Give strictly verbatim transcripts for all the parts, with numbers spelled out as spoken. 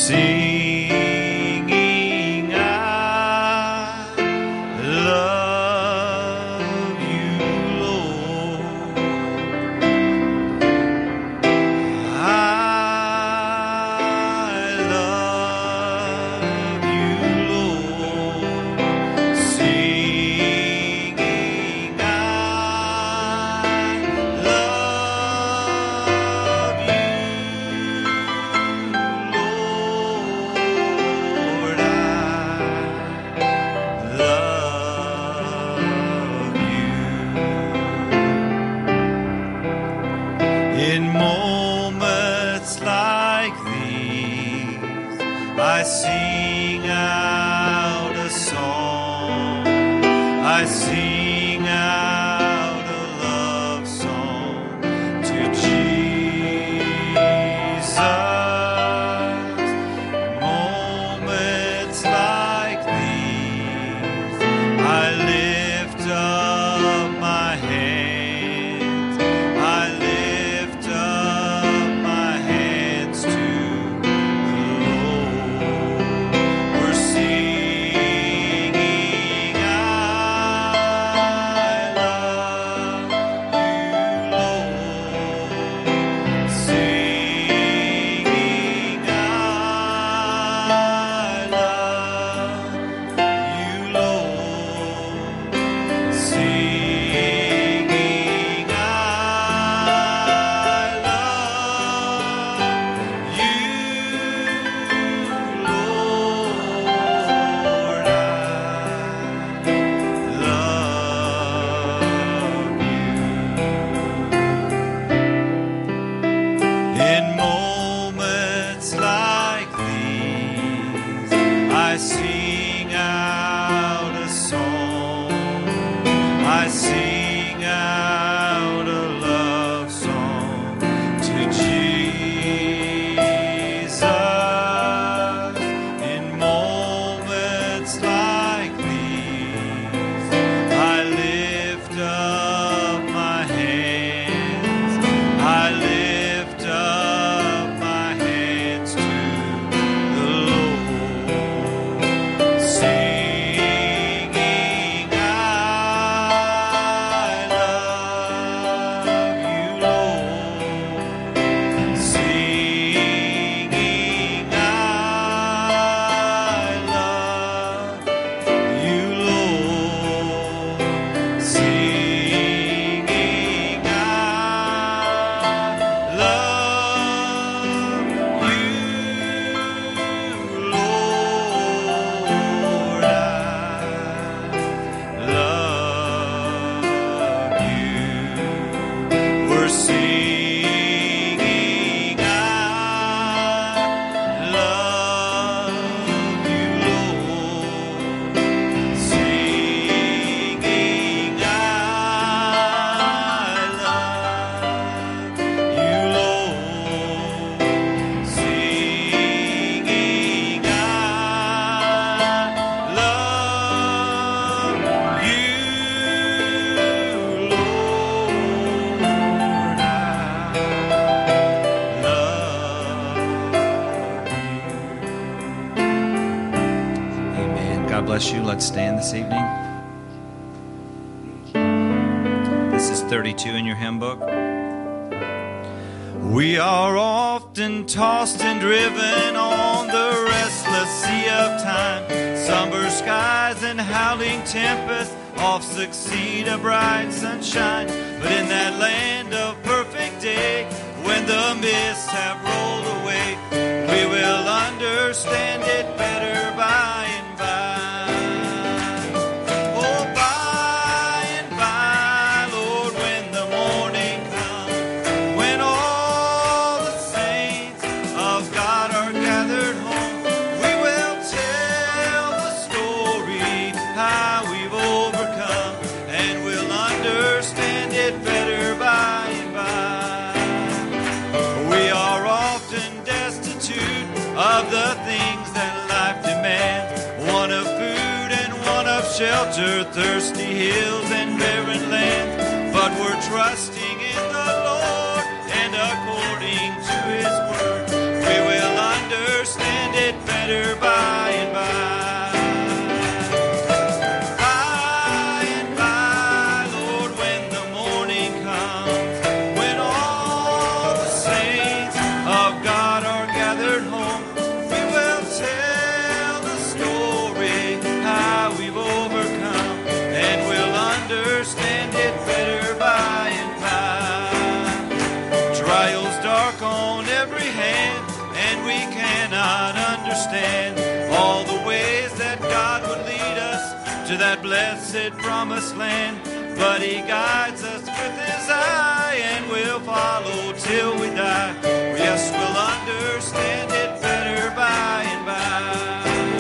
singing, I love you, Lord. I love you, Lord. Singing, I love you, Lord. I love you. In moments like these, I sing out a song. I sing out a love song to Jesus. Moments like these, I lift up my hands. I lift up my hands to the Lord. We're singing, I love you, Lord. Singing, I love you, Lord. Singing, I love you, Lord. I love you. In moments like these, I sing out a song. I sing out a love song to Jesus. In moments like these, I lift up my hands. I lift up my hands to the Lord, singing, I love you, Lord. Singing, I love you, Lord. Singing, I love you, Lord. I love you. We're singing, I love you, Lord. Singing, I love you, Lord. Singing, I love you, Lord. Amen. God bless you. Let's stand this evening. This is thirty-two in your hymn book. We are often tossed and driven on the restless sea of time. Somber skies and howling tempests oft succeed a bright sunshine. But in that land of perfect day, when the mists have rolled away, we will understand it better by and by. Oh, by and by, Lord, when the morning comes, when all the saints of God are gathered home, we will tell the story how we've overcome, and we'll understand it better by and by. We are often destitute of the things that life demands, one of food and one of shelter, thirsty hills and barren lands. But we're trusting in the Lord, and according to His word, we will understand it better by and by. By and by, Lord, when the morning comes, when all the saints of God are gathered home, we will tell the story how we've overcome, and we'll understand it better by and by. Trials dark on every hand, and we cannot understand all the ways that God would lead us to that blessed promised land. But He guides us with His eye, and we'll follow till we die. Yes, we'll understand it better by and by.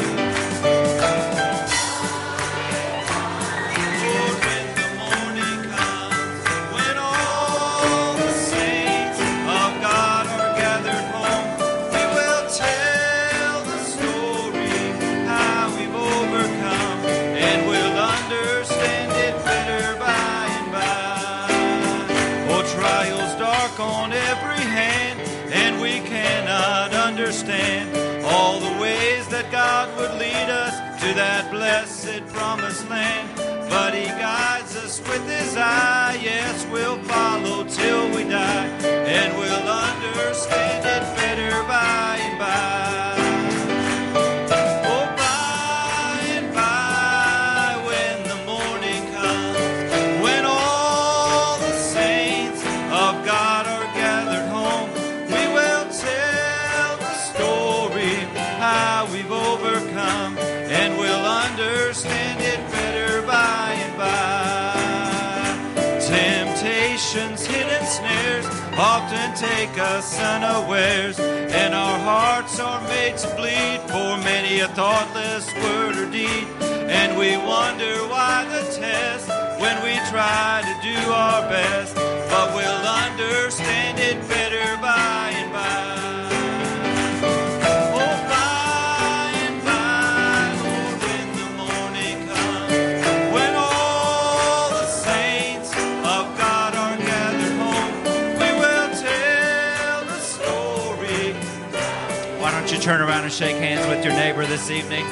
Lord, when the morning comes, when all the saints of God are gathered home, we will tell the story how we've overcome, and we'll understand it better by and by. Oh, trials dark on every hand, and we cannot understand all the ways that God would lead us to that blessed promised land. But He guides us with His eye. Yes, we'll follow till we die, and we'll understand it better by and by. Oh, by and by, when the morning comes, when all the saints of God are gathered home, we will tell the story how we've overcome, and we'll understand it better by and by. Temptations, hidden snares often take us unawares, and our hearts are made to bleed for many a thoughtless word or deed. And we wonder why the test when we try to do our best, but we'll understand it better by and by. Oh, by and by, Lord, when the morning comes, when all the saints of God are gathered home, we will tell the story. Why don't you turn around and shake hands with your neighbor this evening?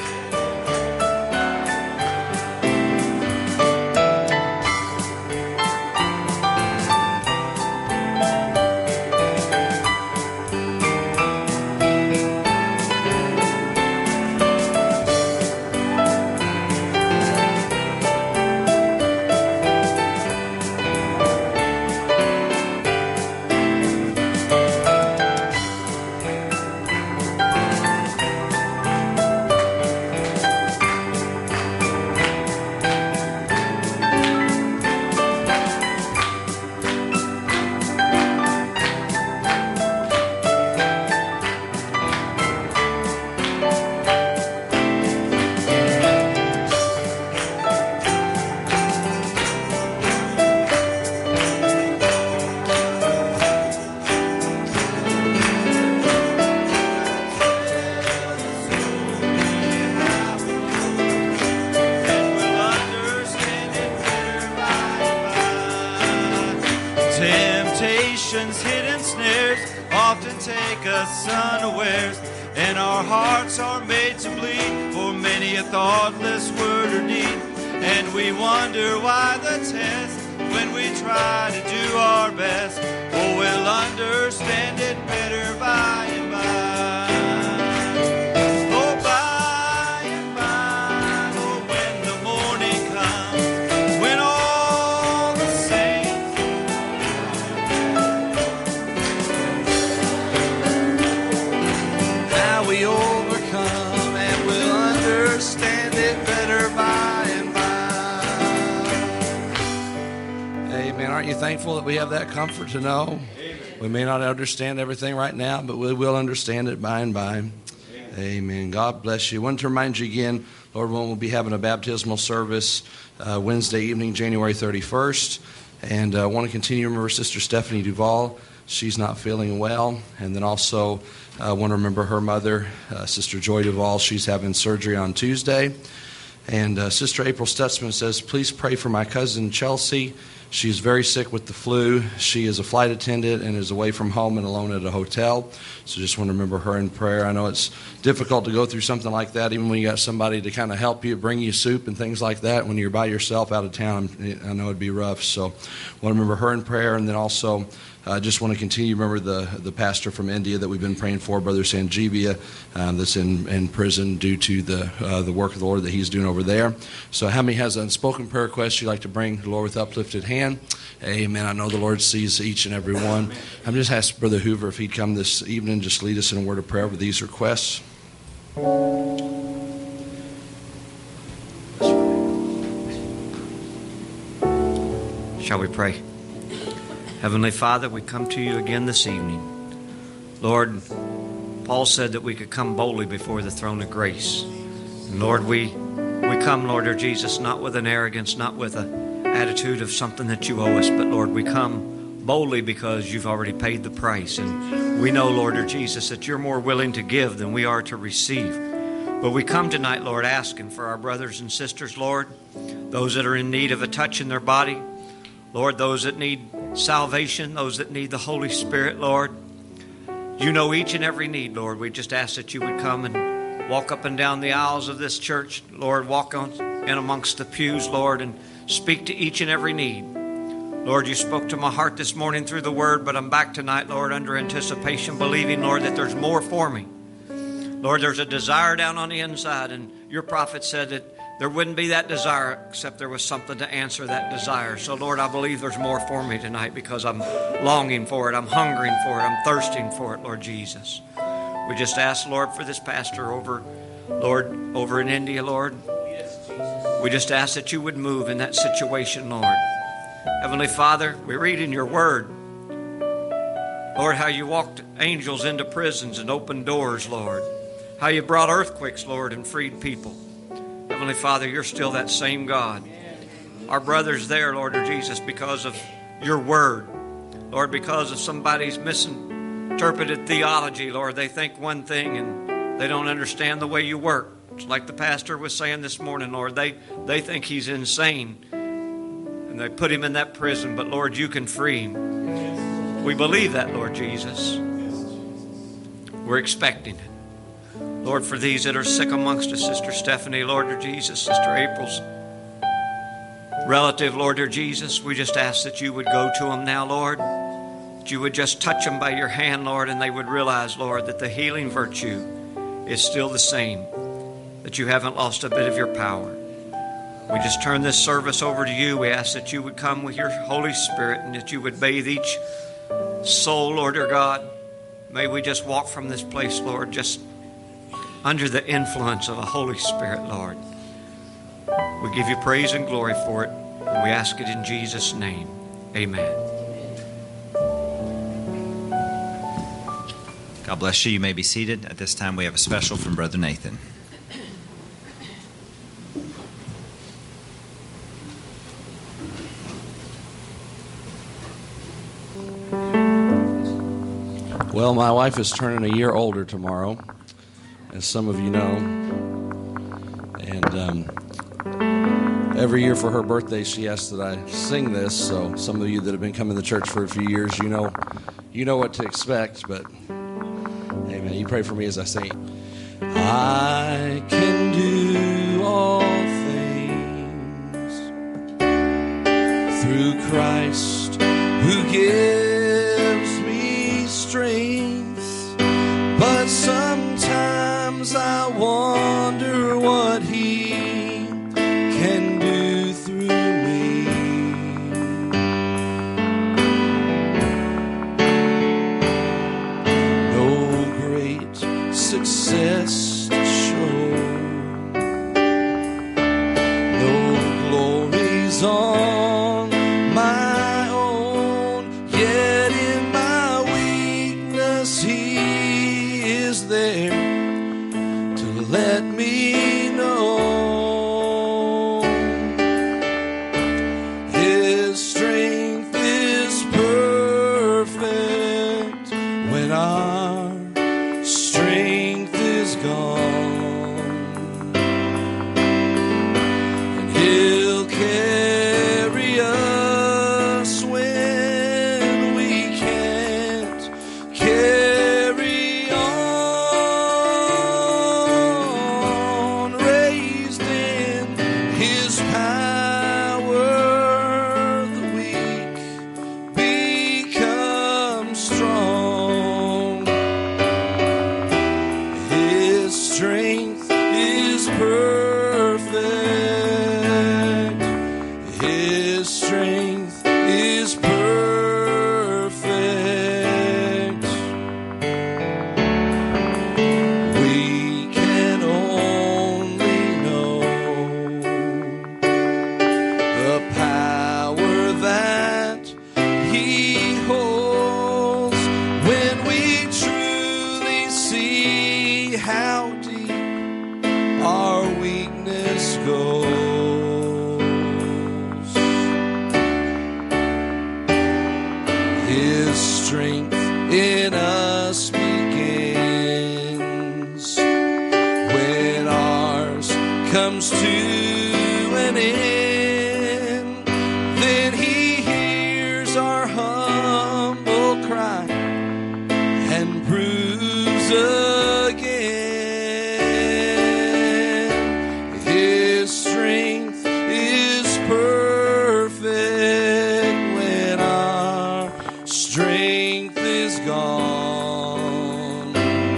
Temptations, hidden snares often take us unawares, and our hearts are made to bleed for many a thoughtless word or deed. And we wonder why the test when we try to do our best. Oh, we'll understand it better by and by. Oh, by and by, oh, when the morning comes, when all the saints how we overcome, and we'll understand it better by and by. Amen. Aren't you thankful that we have that comfort to know? Amen. We may not understand everything right now, but we will understand it by and by. Amen. Amen. God bless you. I want to remind you again, Lord willing, we'll be having a baptismal service uh, Wednesday evening, January thirty-first. And I uh, want to continue to remember Sister Stephanie Duvall. She's not feeling well. And then also I uh, want to remember her mother, uh, Sister Joy Duvall. She's having surgery on Tuesday. And uh, Sister April Stutzman says, please pray for my cousin Chelsea. She's very sick with the flu. She is a flight attendant and is away from home and alone at a hotel. So just want to remember her in prayer. I know it's difficult to go through something like that, even when you got somebody to kind of help you, bring you soup and things like that. When you're by yourself out of town, I know it'd be rough. So want to remember her in prayer. And then also I uh, just want to continue to remember the, the pastor from India that we've been praying for, Brother Sanjeevia, um, that's in, in prison due to the uh, the work of the Lord that he's doing over there. So how many has an unspoken prayer request you'd like to bring to the Lord with uplifted hand? Amen. I know the Lord sees each and every one. I'm just asking Brother Hoover if he'd come this evening, just lead us in a word of prayer with these requests. Shall we pray? Heavenly Father, we come to you again this evening. Lord, Paul said that we could come boldly before the throne of grace. And Lord, we we come, Lord or Jesus, not with an arrogance, not with an attitude of something that you owe us, but Lord, we come boldly because you've already paid the price. And we know, Lord or Jesus, that you're more willing to give than we are to receive. But we come tonight, Lord, asking for our brothers and sisters, Lord, those that are in need of a touch in their body, Lord, those that need salvation, those that need the Holy Spirit, Lord. You know each and every need, Lord. We just ask that you would come and walk up and down the aisles of this church, Lord. Walk on in amongst the pews, Lord, and speak to each and every need. Lord, you spoke to my heart this morning through the word, but I'm back tonight, Lord, under anticipation, believing, Lord, that there's more for me. Lord, there's a desire down on the inside, and your prophet said that there wouldn't be that desire except there was something to answer that desire. So, Lord, I believe there's more for me tonight because I'm longing for it. I'm hungering for it. I'm thirsting for it, Lord Jesus. We just ask, Lord, for this pastor over, Lord, over in India, Lord. We just ask that you would move in that situation, Lord. Heavenly Father, we read in your word, Lord, how you walked angels into prisons and opened doors, Lord. How you brought earthquakes, Lord, and freed people. Heavenly Father, you're still that same God. Our brothers there, Lord or Jesus, because of your word. Lord, because of somebody's misinterpreted theology, Lord, they think one thing and they don't understand the way you work. It's like the pastor was saying this morning, Lord. They, they think he's insane. And they put him in that prison. But, Lord, you can free him. We believe that, Lord Jesus. We're expecting it. Lord, for these that are sick amongst us, Sister Stephanie, Lord, or Jesus, Sister April's relative, Lord, or Jesus, we just ask that you would go to them now, Lord, that you would just touch them by your hand, Lord, and they would realize, Lord, that the healing virtue is still the same, that you haven't lost a bit of your power. We just turn this service over to you. We ask that you would come with your Holy Spirit and that you would bathe each soul, Lord, or God. May we just walk from this place, Lord, just under the influence of the Holy Spirit, Lord. We give you praise and glory for it, and we ask it in Jesus' name. Amen. God bless you. You may be seated. At this time, we have a special from Brother Nathan. Well, my wife is turning a year older tomorrow, as some of you know. And um, every year for her birthday, she asks that I sing this. So some of you that have been coming to church for a few years, you know, you know what to expect. But, amen, you pray for me as I sing. I can do all things through Christ who gives me strength, but sometimes I wonder what he can do through me. No great success to show, no glories on my own, yet in my weakness he is there to let me know his strength is perfect when our strength is gone, and he'll carry us see how deep our weakness goes. His strength in us begins when ours comes to an end. Then he hears our humble cry and proves again. His strength is perfect when our strength is gone,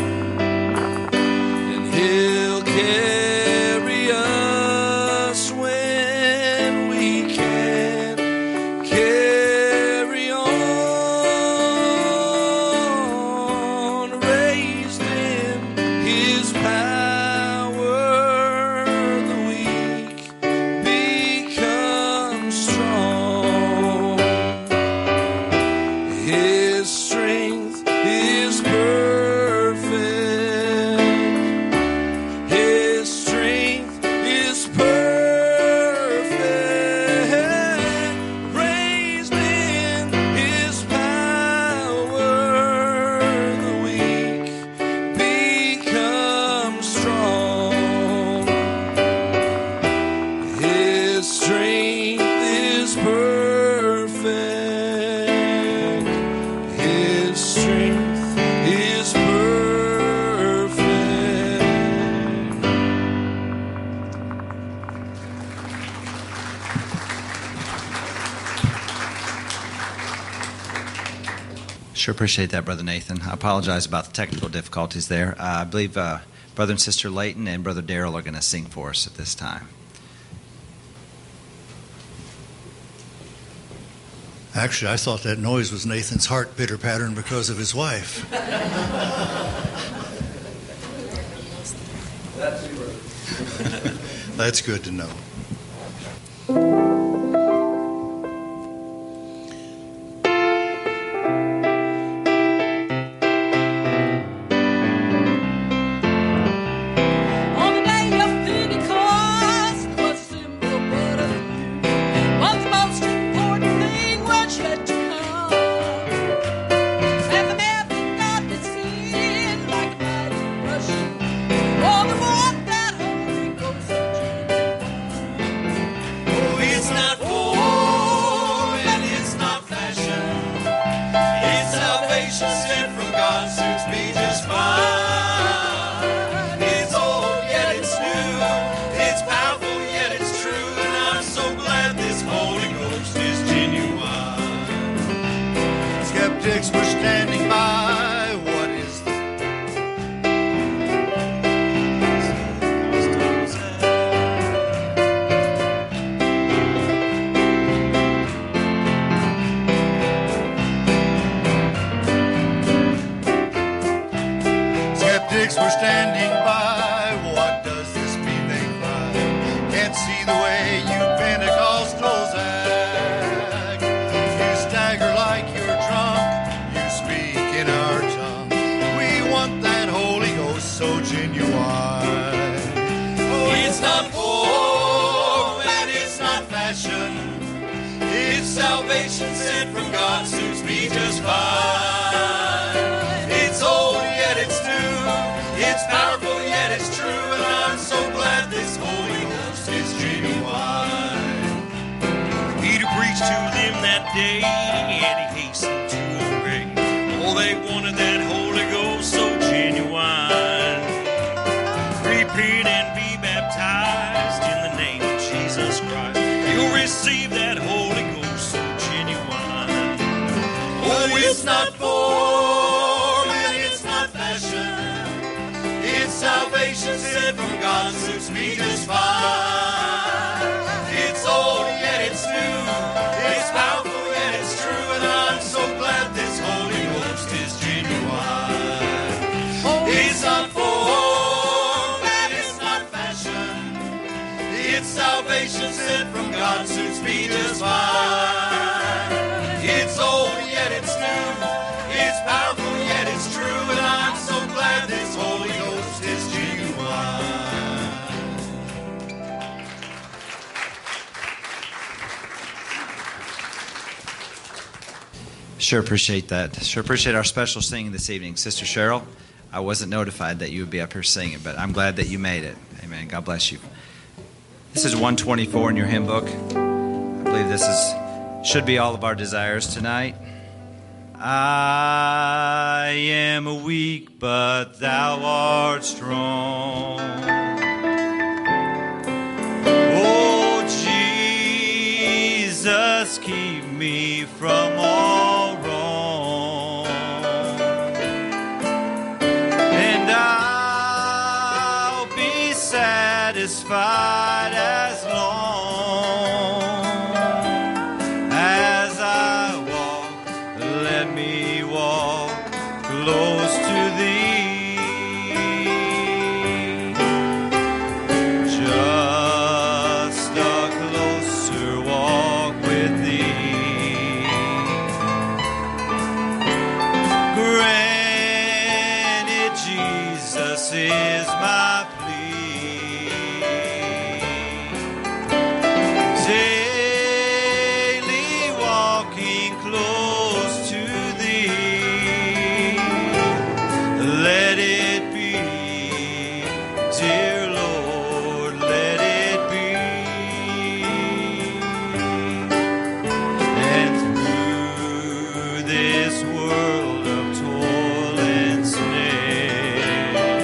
and he'll carry us when we can't carry on. Raised in his power, the weak become strong. His strength is perfect. His strength is perfect. Raised in his power, the weak become strong. His strength is perfect. His strength is perfect. Sure appreciate that, Brother Nathan. I apologize about the technical difficulties there. Uh, I believe uh, Brother and Sister Layton and Brother Darrell are going to sing for us at this time. Actually, I thought that noise was Nathan's heart pitter pattern because of his wife. That's good to know. On the day of Pentecost was a symbol but a few. Was the most important thing was yet to come. And the man of God descended like a mighty rushing. Oh, the one that Holy Ghost Oh, it's not form and it's not fashion. It's salvation sent from God, suits me just fine. It's old yet it's new. It's powerful yet it's true. And I'm so glad this Holy Ghost is genuine. Skeptics were standing by. What is this? Skeptics were standing by. What does this mean? They cried. Can't see the way you Pentecostals act. You stagger like you're drunk. You speak in our tongue. We want that Holy Ghost so genuine. Oh, it's not form and it's not fashion. It's salvation sent from God, suits me just fine. It's old yet it's new. It's powerful yet it's true. And I'm so glad this Holy Ghost is genuine. Peter preached to them that day, and he hastened to obey. Oh, they wanted that Holy Ghost so genuine. Repent and be baptized in the name of Jesus Christ. You'll receive that Holy Ghost so genuine. Oh, it's not form and it's not fashion. It's salvation sent from God, suits me just fine. It's old yet it's new. It's powerful yet it's true. And I'm so glad this Holy Ghost is genuine. It's not form and it's not fashion. It's salvation sent from God, suits me just fine. It's old yet it's new. It's powerful yet it's true. And I'm so glad this Sure appreciate that. Sure appreciate our special singing this evening. Sister Cheryl, I wasn't notified that you would be up here singing, but I'm glad that you made it. Amen. God bless you. This is one twenty-four in your hymn book. I believe this is should be all of our desires tonight. I am weak, but thou art strong. Oh, Jesus, keep me from all wrong, and I'll be satisfied as long as I walk. Let me walk close to thee, just a closer walk with thee. Granted, Jesus is my plea. Daily walking close to thee. Let it be, dear Lord, let it be. And through this world of toil and snare,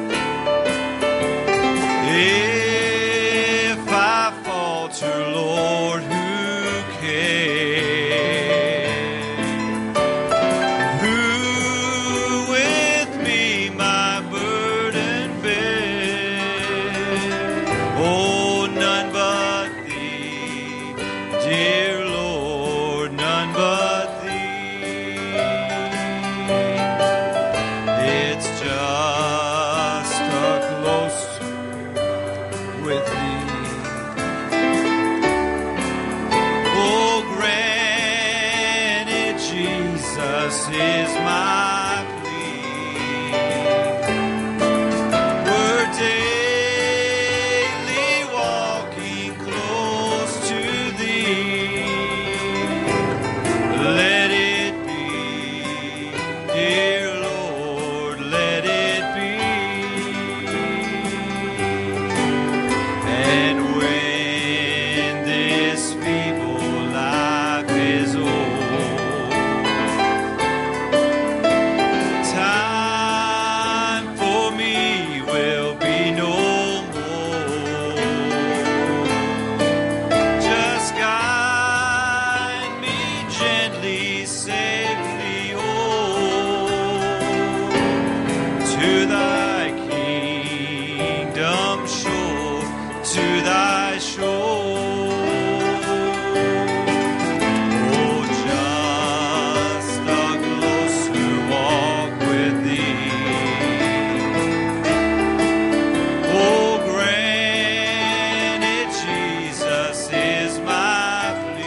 if I falter, Lord, who cares? Who with me my burden bear? Oh, none but thee, dear Lord, none but thee. It's just a close with thee. Oh, granted, Jesus is my plea. We're daily walking close to thee. Let it be, dear Lord, let it be. And when this feeble life is old, time for me will be no more. Just guide me gently, safely home to thy kingdom shore, to thy shore. Oh, just a closer walk with thee. Oh, granted, Jesus is my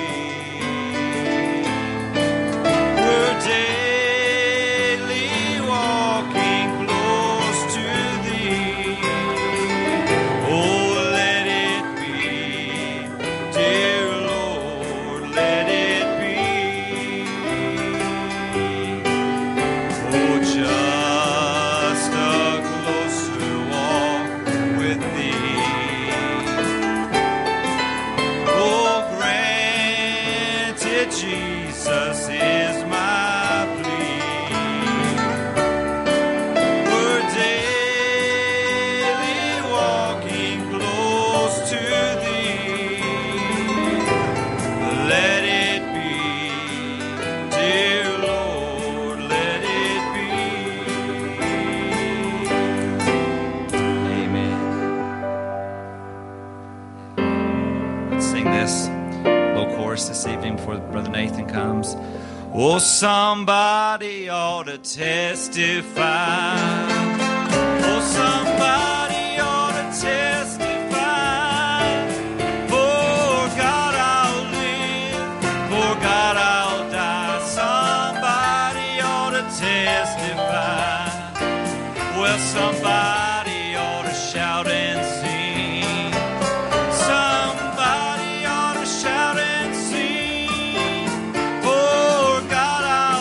plea. We're daily walking close to thee. Oh, let it be, dear Lord, let it be. Oh, just a closer walk with thee. Oh, granted, Jesus is my plea. We're daily walking close to thee. Let it be, dear Lord, let it be. Amen. Let's sing this little chorus this evening before Brother Nathan comes. Oh, somebody ought to testify. Oh, somebody ought to testify. For God I'll live, for God I'll die. Somebody ought to testify. Well, somebody ought to shout and sing. Somebody ought to shout and sing. For God I'll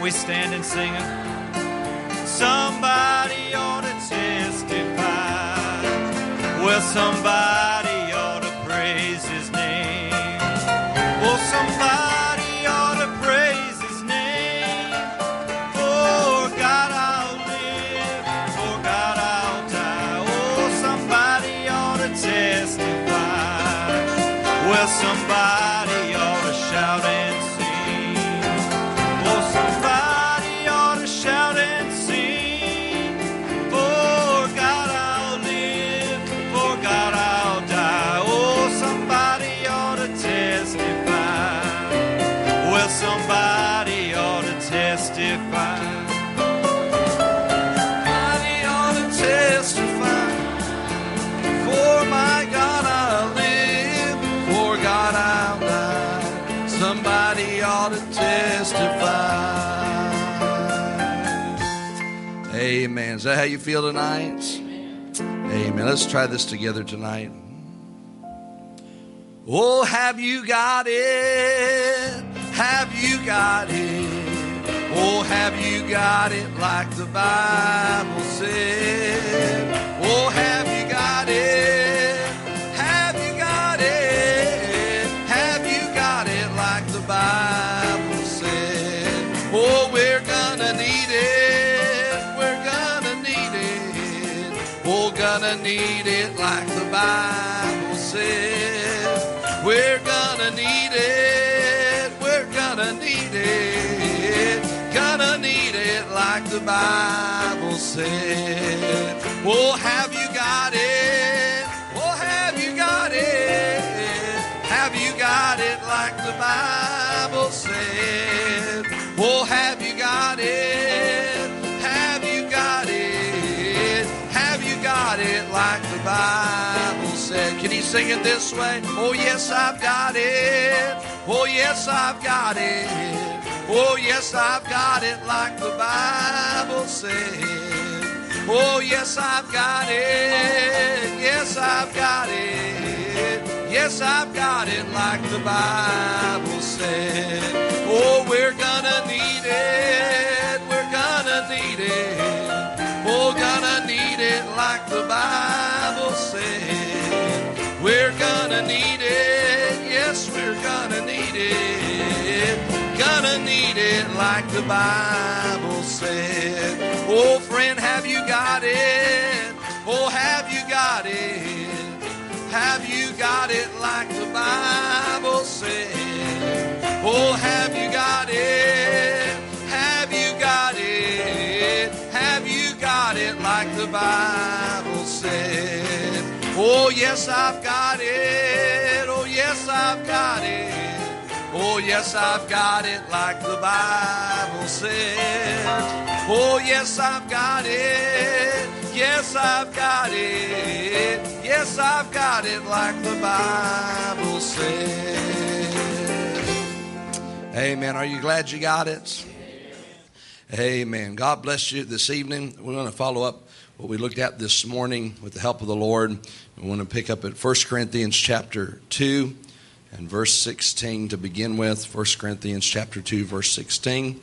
we stand and sing it? Somebody ought to testify. Well, somebody ought to praise his name. Well, somebody ought to praise his name. For God I'll live, for God I'll die. Oh, somebody ought to testify. Well, somebody ought to shout and sing. Oh, somebody ought to shout and sing. For God I'll live, for God I'll die. Oh, somebody ought to testify. Well, somebody ought to testify. Somebody ought to testify. For my God I'll live, for God I'll die. Somebody ought to testify. Amen. Is that how you feel tonight? Amen. Let's try this together tonight. Oh, have you got it? Have you got it? Oh, have you got it like the Bible said? Oh, have you got it? Have you got it? Have you got it like the Bible said? Oh, we're gonna need it. We're gonna need it. Oh, gonna need it like the Bible said. We're gonna need it. We're gonna need it. Gonna need it like the Bible said. Oh, have you got it? Oh, have you got it? Have you got it like the Bible said? Oh, have you got it? Have you got it? Have you got it like the Bible said? Can you sing it this way? Oh, yes, I've got it. Oh, yes, I've got it. Oh, yes, I've got it like the Bible said. Oh, yes, I've got it. Yes, I've got it. Yes, I've got it like the Bible said. Oh, we're gonna need it. We're gonna need it. Oh, gonna need it like the Bible said. We're gonna need it. Yes, we're gonna need it. Gonna need it like the Bible said. Oh, friend, have you got it? Oh, have you got it? Have you got it like the Bible said? Oh, have you got it? Have you got it? Have you got it like the Bible said? Oh, yes, I've got it. Oh, yes, I've got it. Oh, yes, I've got it like the Bible said. Oh, yes, I've got it. Yes, I've got it. Yes, I've got it like the Bible said. Amen. Are you glad you got it? Amen. God bless you this evening. We're going to follow up what we looked at this morning with the help of the Lord. We want to pick up at First Corinthians chapter two. And verse sixteen to begin with, First Corinthians chapter two, verse sixteen.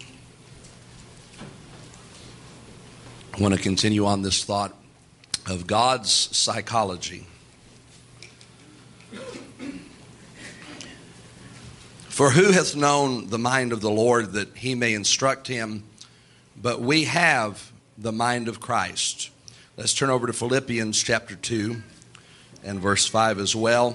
I want to continue on this thought of God's psychology. For who hath known the mind of the Lord that he may instruct him? But we have the mind of Christ. Let's turn over to Philippians chapter two and verse five as well.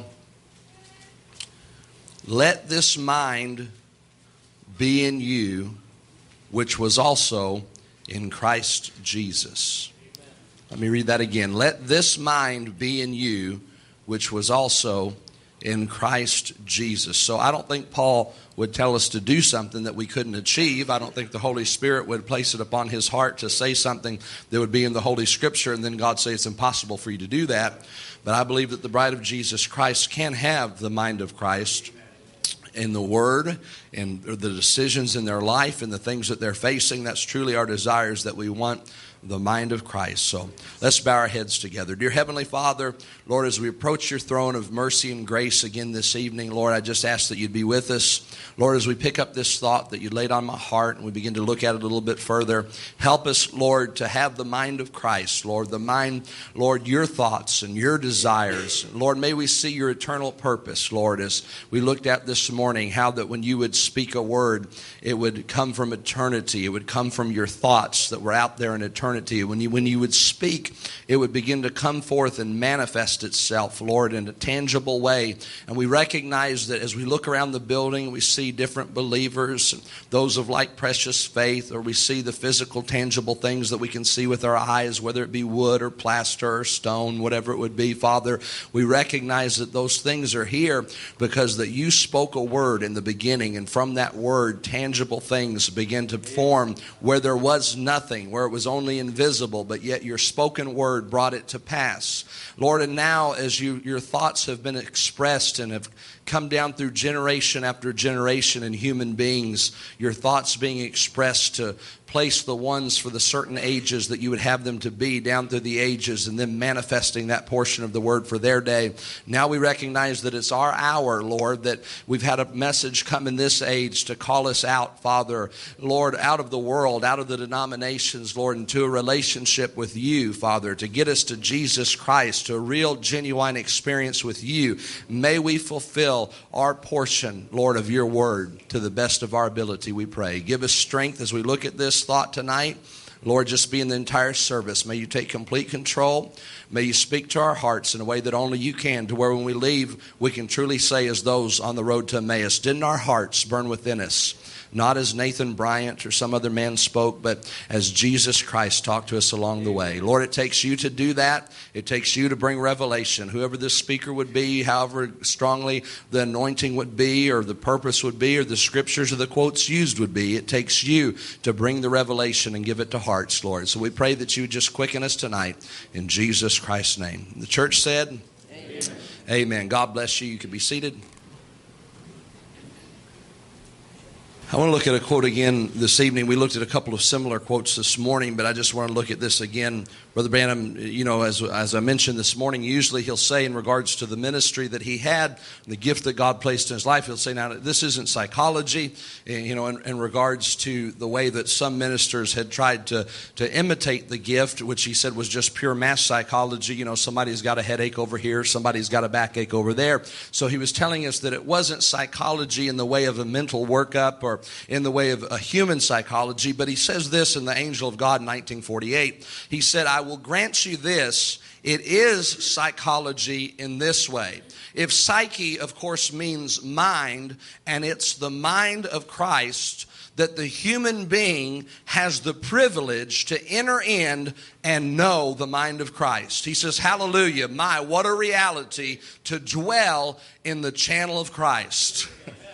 Let this mind be in you, which was also in Christ Jesus. Let me read that again. Let this mind be in you, which was also in Christ Jesus. So I don't think Paul would tell us to do something that we couldn't achieve. I don't think the Holy Spirit would place it upon his heart to say something that would be in the Holy Scripture and then God say it's impossible for you to do that. But I believe that the bride of Jesus Christ can have the mind of Christ in the Word and the decisions in their life and the things that they're facing. That's truly our desires, that we want the mind of Christ. So let's bow our heads together. Dear Heavenly Father, Lord, as we approach your throne of mercy and grace again this evening, Lord, I just ask that you'd be with us. Lord, as we pick up this thought that you laid on my heart and we begin to look at it a little bit further, help us, Lord, to have the mind of Christ. Lord, the mind, Lord, your thoughts and your desires. Lord, may we see your eternal purpose, Lord, as we looked at this morning, how that when you would speak a word, it would come from eternity. It would come from your thoughts that were out there in eternity. When you, when you would speak, it would begin to come forth and manifest itself, Lord, in a tangible way. And we recognize that as we look around the building, we see different believers, those of like precious faith, or we see the physical, tangible things that we can see with our eyes, whether it be wood or plaster or stone, whatever it would be. Father, we recognize that those things are here because that you spoke a word in the beginning, and from that word, tangible things begin to form where there was nothing, where it was only invisible, but yet your spoken word brought it to pass. Lord, and now as you your thoughts have been expressed and have come down through generation after generation in human beings, your thoughts being expressed to place the ones for the certain ages that you would have them to be down through the ages, and then manifesting that portion of the word for their day. Now we recognize that it's our hour, Lord, that we've had a message come in this age to call us out, Father, Lord, out of the world, out of the denominations, Lord, into a relationship with you, Father, to get us to Jesus Christ, to a real, genuine experience with you. May we fulfill our portion, Lord, of your word to the best of our ability, we pray. Give us strength as we look at this thought tonight. Lord, just be in the entire service. May you take complete control. May you speak to our hearts in a way that only you can, to where when we leave, we can truly say as those on the road to Emmaus, didn't our hearts burn within us? Not as Nathan Bryant or some other man spoke, but as Jesus Christ talked to us along the way. Lord, it takes you to do that. It takes you to bring revelation. Whoever this speaker would be, however strongly the anointing would be, or the purpose would be, or the scriptures or the quotes used would be, it takes you to bring the revelation and give it to hearts, Lord. So we pray that you would just quicken us tonight in Jesus Christ's name. The church said, Amen. Amen. God bless you. You can be seated. I want to look at a quote again this evening. We looked at a couple of similar quotes this morning, but I just want to look at this again. Brother Branham, you know, as as I mentioned this morning, usually he'll say in regards to the ministry that he had, the gift that God placed in his life, he'll say, now, this isn't psychology, you know, in, in regards to the way that some ministers had tried to, to imitate the gift, which he said was just pure mass psychology. You know, somebody's got a headache over here, somebody's got a backache over there. So he was telling us that it wasn't psychology in the way of a mental workup or in the way of a human psychology, but he says this in The Angel of God in nineteen forty-eight. He said, I will grant you this, it is psychology in this way. If psyche, of course, means mind, and it's the mind of Christ, that the human being has the privilege to enter in and know the mind of Christ. He says, hallelujah, my, what a reality to dwell in the channel of Christ.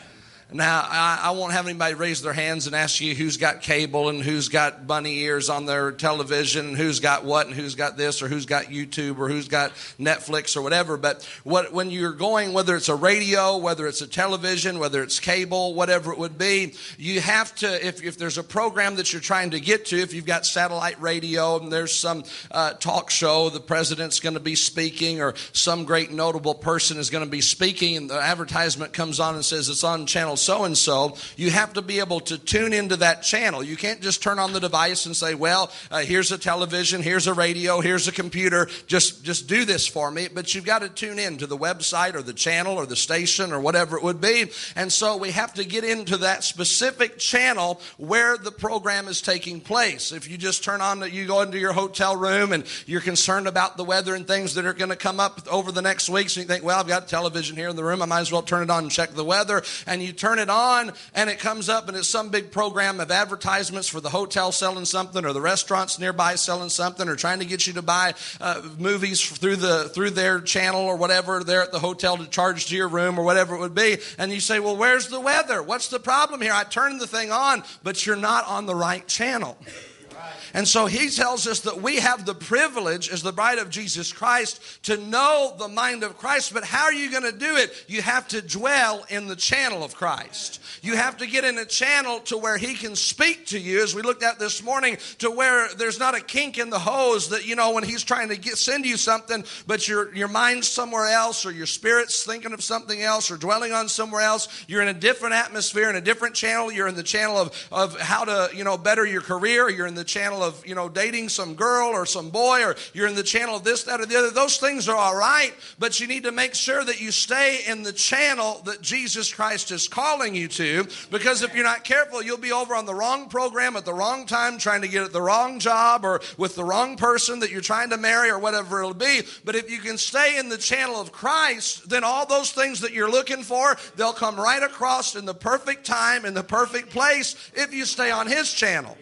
Now, I, I won't have anybody raise their hands and ask you who's got cable and who's got bunny ears on their television and who's got what and who's got this or who's got YouTube or who's got Netflix or whatever. But what, when you're going, whether it's a radio, whether it's a television, whether it's cable, whatever it would be, you have to, if, if there's a program that you're trying to get to, if you've got satellite radio and there's some uh, talk show, the president's going to be speaking or some great notable person is going to be speaking and the advertisement comes on and says it's on channel so-and-so, you have to be able to tune into that channel. You can't just turn on the device and say, well, uh, here's a television, here's a radio, here's a computer, just, just do this for me. But you've got to tune in to the website or the channel or the station or whatever it would be. And so we have to get into that specific channel where the program is taking place. If you just turn on, you go into your hotel room and you're concerned about the weather and things that are going to come up over the next week, so you think, well, I've got television here in the room, I might as well turn it on and check the weather. And you turn it on and it comes up and it's some big program of advertisements for the hotel selling something or the restaurants nearby selling something or trying to get you to buy uh, movies through the through their channel or whatever there at the hotel to charge to your room or whatever it would be. And you say, well, where's the weather? What's the problem here? I turned the thing on, but you're not on the right channel. And so he tells us that we have the privilege as the bride of Jesus Christ to know the mind of Christ. But how are you going to do it? You have to dwell in the channel of Christ. You have to get in a channel to where he can speak to you, as we looked at this morning, to where there's not a kink in the hose that, you know, when he's trying to get, send you something, but your, your mind's somewhere else, or your spirit's thinking of something else, or dwelling on somewhere else. You're in a different atmosphere, in a different channel. You're in the channel of, of how to, you know, better your career. You're in the channel of, you know, dating some girl or some boy, or you're in the channel of this, that, or the other. Those things are all right, but you need to make sure that you stay in the channel that Jesus Christ is calling you to, because if you're not careful, you'll be over on the wrong program at the wrong time, trying to get at the wrong job, or with the wrong person that you're trying to marry, or whatever it'll be. But if you can stay in the channel of Christ, then all those things that you're looking for, they'll come right across in the perfect time, in the perfect place, if you stay on his channel.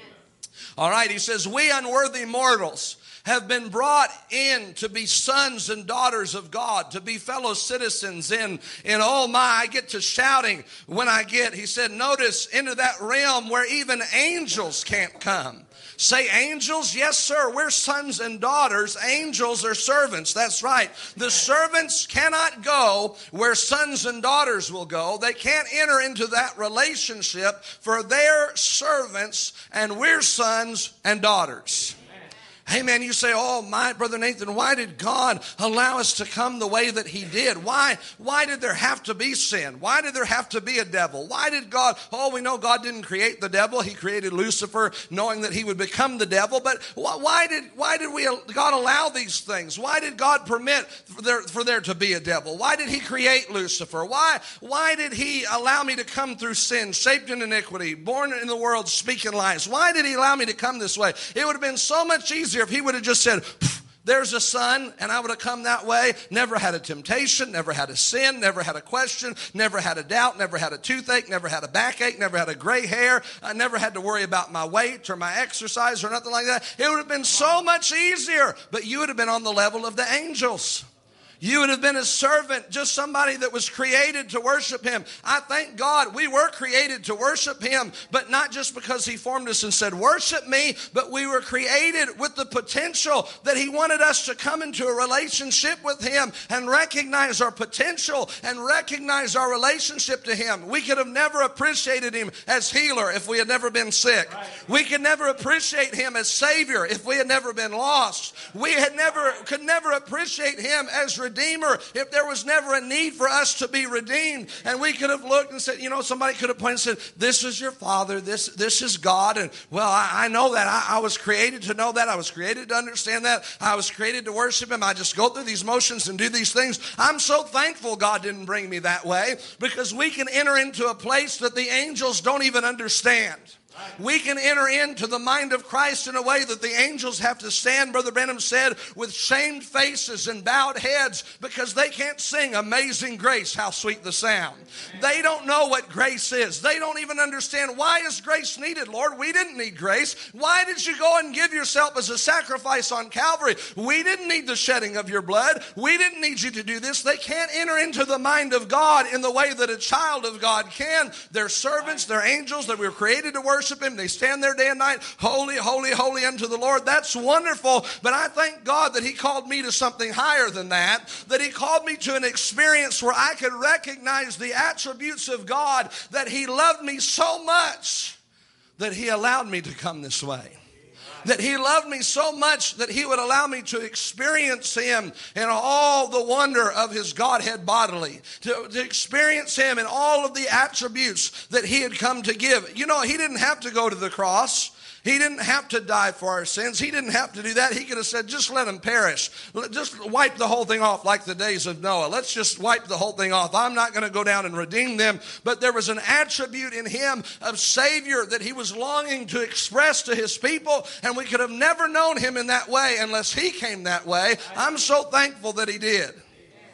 All right, he says, we unworthy mortals have been brought in to be sons and daughters of God, to be fellow citizens in, in oh my, I get to shouting when I get, he said, notice, into that realm where even angels can't come. Say angels? Yes, sir. We're sons and daughters. Angels are servants. That's right. The servants cannot go where sons and daughters will go. They can't enter into that relationship, for they're servants and we're sons and daughters. Hey man, you say, oh my, Brother Nathan, why did God allow us to come the way that he did? Why, why did there have to be sin? Why did there have to be a devil? Why did God, oh, we know God didn't create the devil. He created Lucifer knowing that he would become the devil. But why did, why did we, God allow these things? Why did God permit for there, for there to be a devil? Why did he create Lucifer? Why, why did he allow me to come through sin, shaped in iniquity, born in the world, speaking lies? Why did he allow me to come this way? It would have been so much easier if he would have just said, there's a son, and I would have come that way. Never had a temptation, never had a sin, never had a question, never had a doubt, never had a toothache, never had a backache, never had a gray hair. I never had to worry about my weight or my exercise or nothing like that. It would have been so much easier, but you would have been on the level of the angels. You would have been a servant, just somebody that was created to worship him. I thank God we were created to worship him, but not just because he formed us and said, worship me, but we were created with the potential that he wanted us to come into a relationship with him and recognize our potential and recognize our relationship to him. We could have never appreciated him as healer if we had never been sick. We could never appreciate him as Savior if we had never been lost. We had never could never appreciate him as Redeemer if there was never a need for us to be redeemed. And we could have looked and said, you know, somebody could have pointed and said, this is your Father, this this is God. And well, I, I know that. I, I was created to know that. I was created to understand that. I was created to worship him. I just go through these motions and do these things. I'm so thankful God didn't bring me that way, because we can enter into a place that the angels don't even understand. We can enter into the mind of Christ in a way that the angels have to stand, Brother Branham said, with shamed faces and bowed heads, because they can't sing Amazing Grace, how sweet the sound. They don't know what grace is. They don't even understand, why is grace needed, Lord? We didn't need grace. Why did you go and give yourself as a sacrifice on Calvary? We didn't need the shedding of your blood. We didn't need you to do this. They can't enter into the mind of God in the way that a child of God can. They're servants, they're angels, that we were created to worship him. They stand there day and night, holy, holy, holy unto the Lord. That's wonderful. But I thank God that he called me to something higher than that, that he called me to an experience where I could recognize the attributes of God, that he loved me so much that he allowed me to come this way. That he loved me so much that he would allow me to experience him in all the wonder of his Godhead bodily. To, to experience him in all of the attributes that he had come to give. You know, he didn't have to go to the cross. He didn't have to die for our sins. He didn't have to do that. He could have said, just let them perish. Just wipe the whole thing off like the days of Noah. Let's just wipe the whole thing off. I'm not going to go down and redeem them. But there was an attribute in him of Savior that he was longing to express to his people. And we could have never known him in that way unless he came that way. I'm so thankful that he did.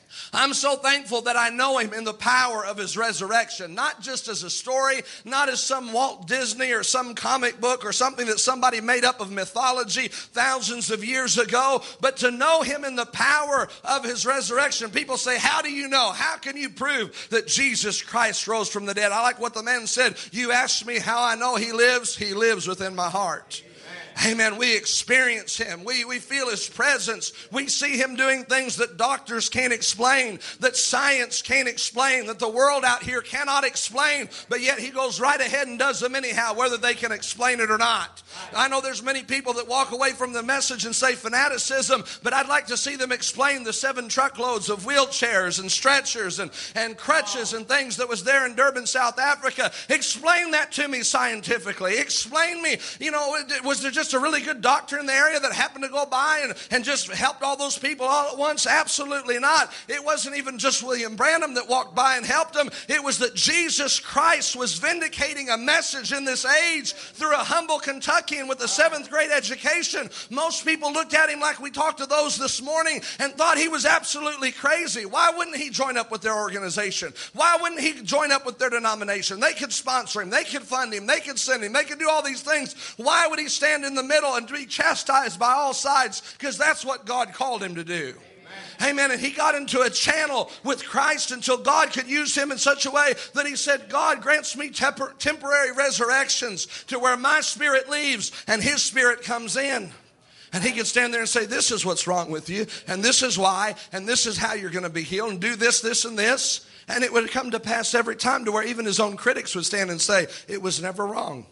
I'm so thankful that I know him in the power of his resurrection, not just as a story, not as some Walt Disney or some comic book or something that somebody made up of mythology thousands of years ago, but to know him in the power of his resurrection. People say, how do you know? How can you prove that Jesus Christ rose from the dead? I like what the man said. You asked me how I know he lives. He lives within my heart. Amen. We experience him. We, we feel his presence. We see him doing things that doctors can't explain, that science can't explain, that the world out here cannot explain, but yet he goes right ahead and does them anyhow, whether they can explain it or not. I know there's many people that walk away from the message and say fanaticism, but I'd like to see them explain the seven truckloads of wheelchairs and stretchers and, and crutches and things that was there in Durban, South Africa. Explain that to me scientifically. Explain me, you know, was there just a really good doctor in the area that happened to go by and, and just helped all those people all at once? Absolutely not. It wasn't even just William Branham that walked by and helped them. It was that Jesus Christ was vindicating a message in this age through a humble Kentuckian with a seventh grade education. Most people looked at him like we talked to those this morning and thought he was absolutely crazy. Why wouldn't he join up with their organization? Why wouldn't he join up with their denomination? They could sponsor him. They could fund him. They could send him. They could do all these things. Why would he stand in the middle and be chastised by all sides? Because that's what God called him to do. Amen. Amen. And he got into a channel with Christ until God could use him in such a way that he said, God grants me tempor- temporary resurrections to where my spirit leaves and his spirit comes in. And he could stand there and say, this is what's wrong with you, and this is why, and this is how you're going to be healed, and do this, this, and this. And it would come to pass every time to where even his own critics would stand and say, it was never wrong.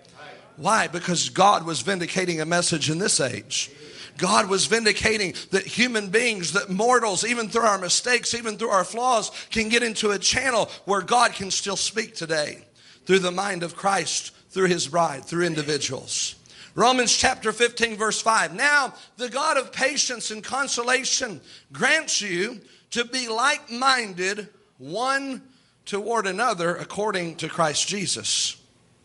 Why? Because God was vindicating a message in this age. God was vindicating that human beings, that mortals, even through our mistakes, even through our flaws, can get into a channel where God can still speak today through the mind of Christ, through his bride, through individuals. Romans chapter fifteen, verse five. Now, the God of patience and consolation grants you to be like-minded one toward another according to Christ Jesus.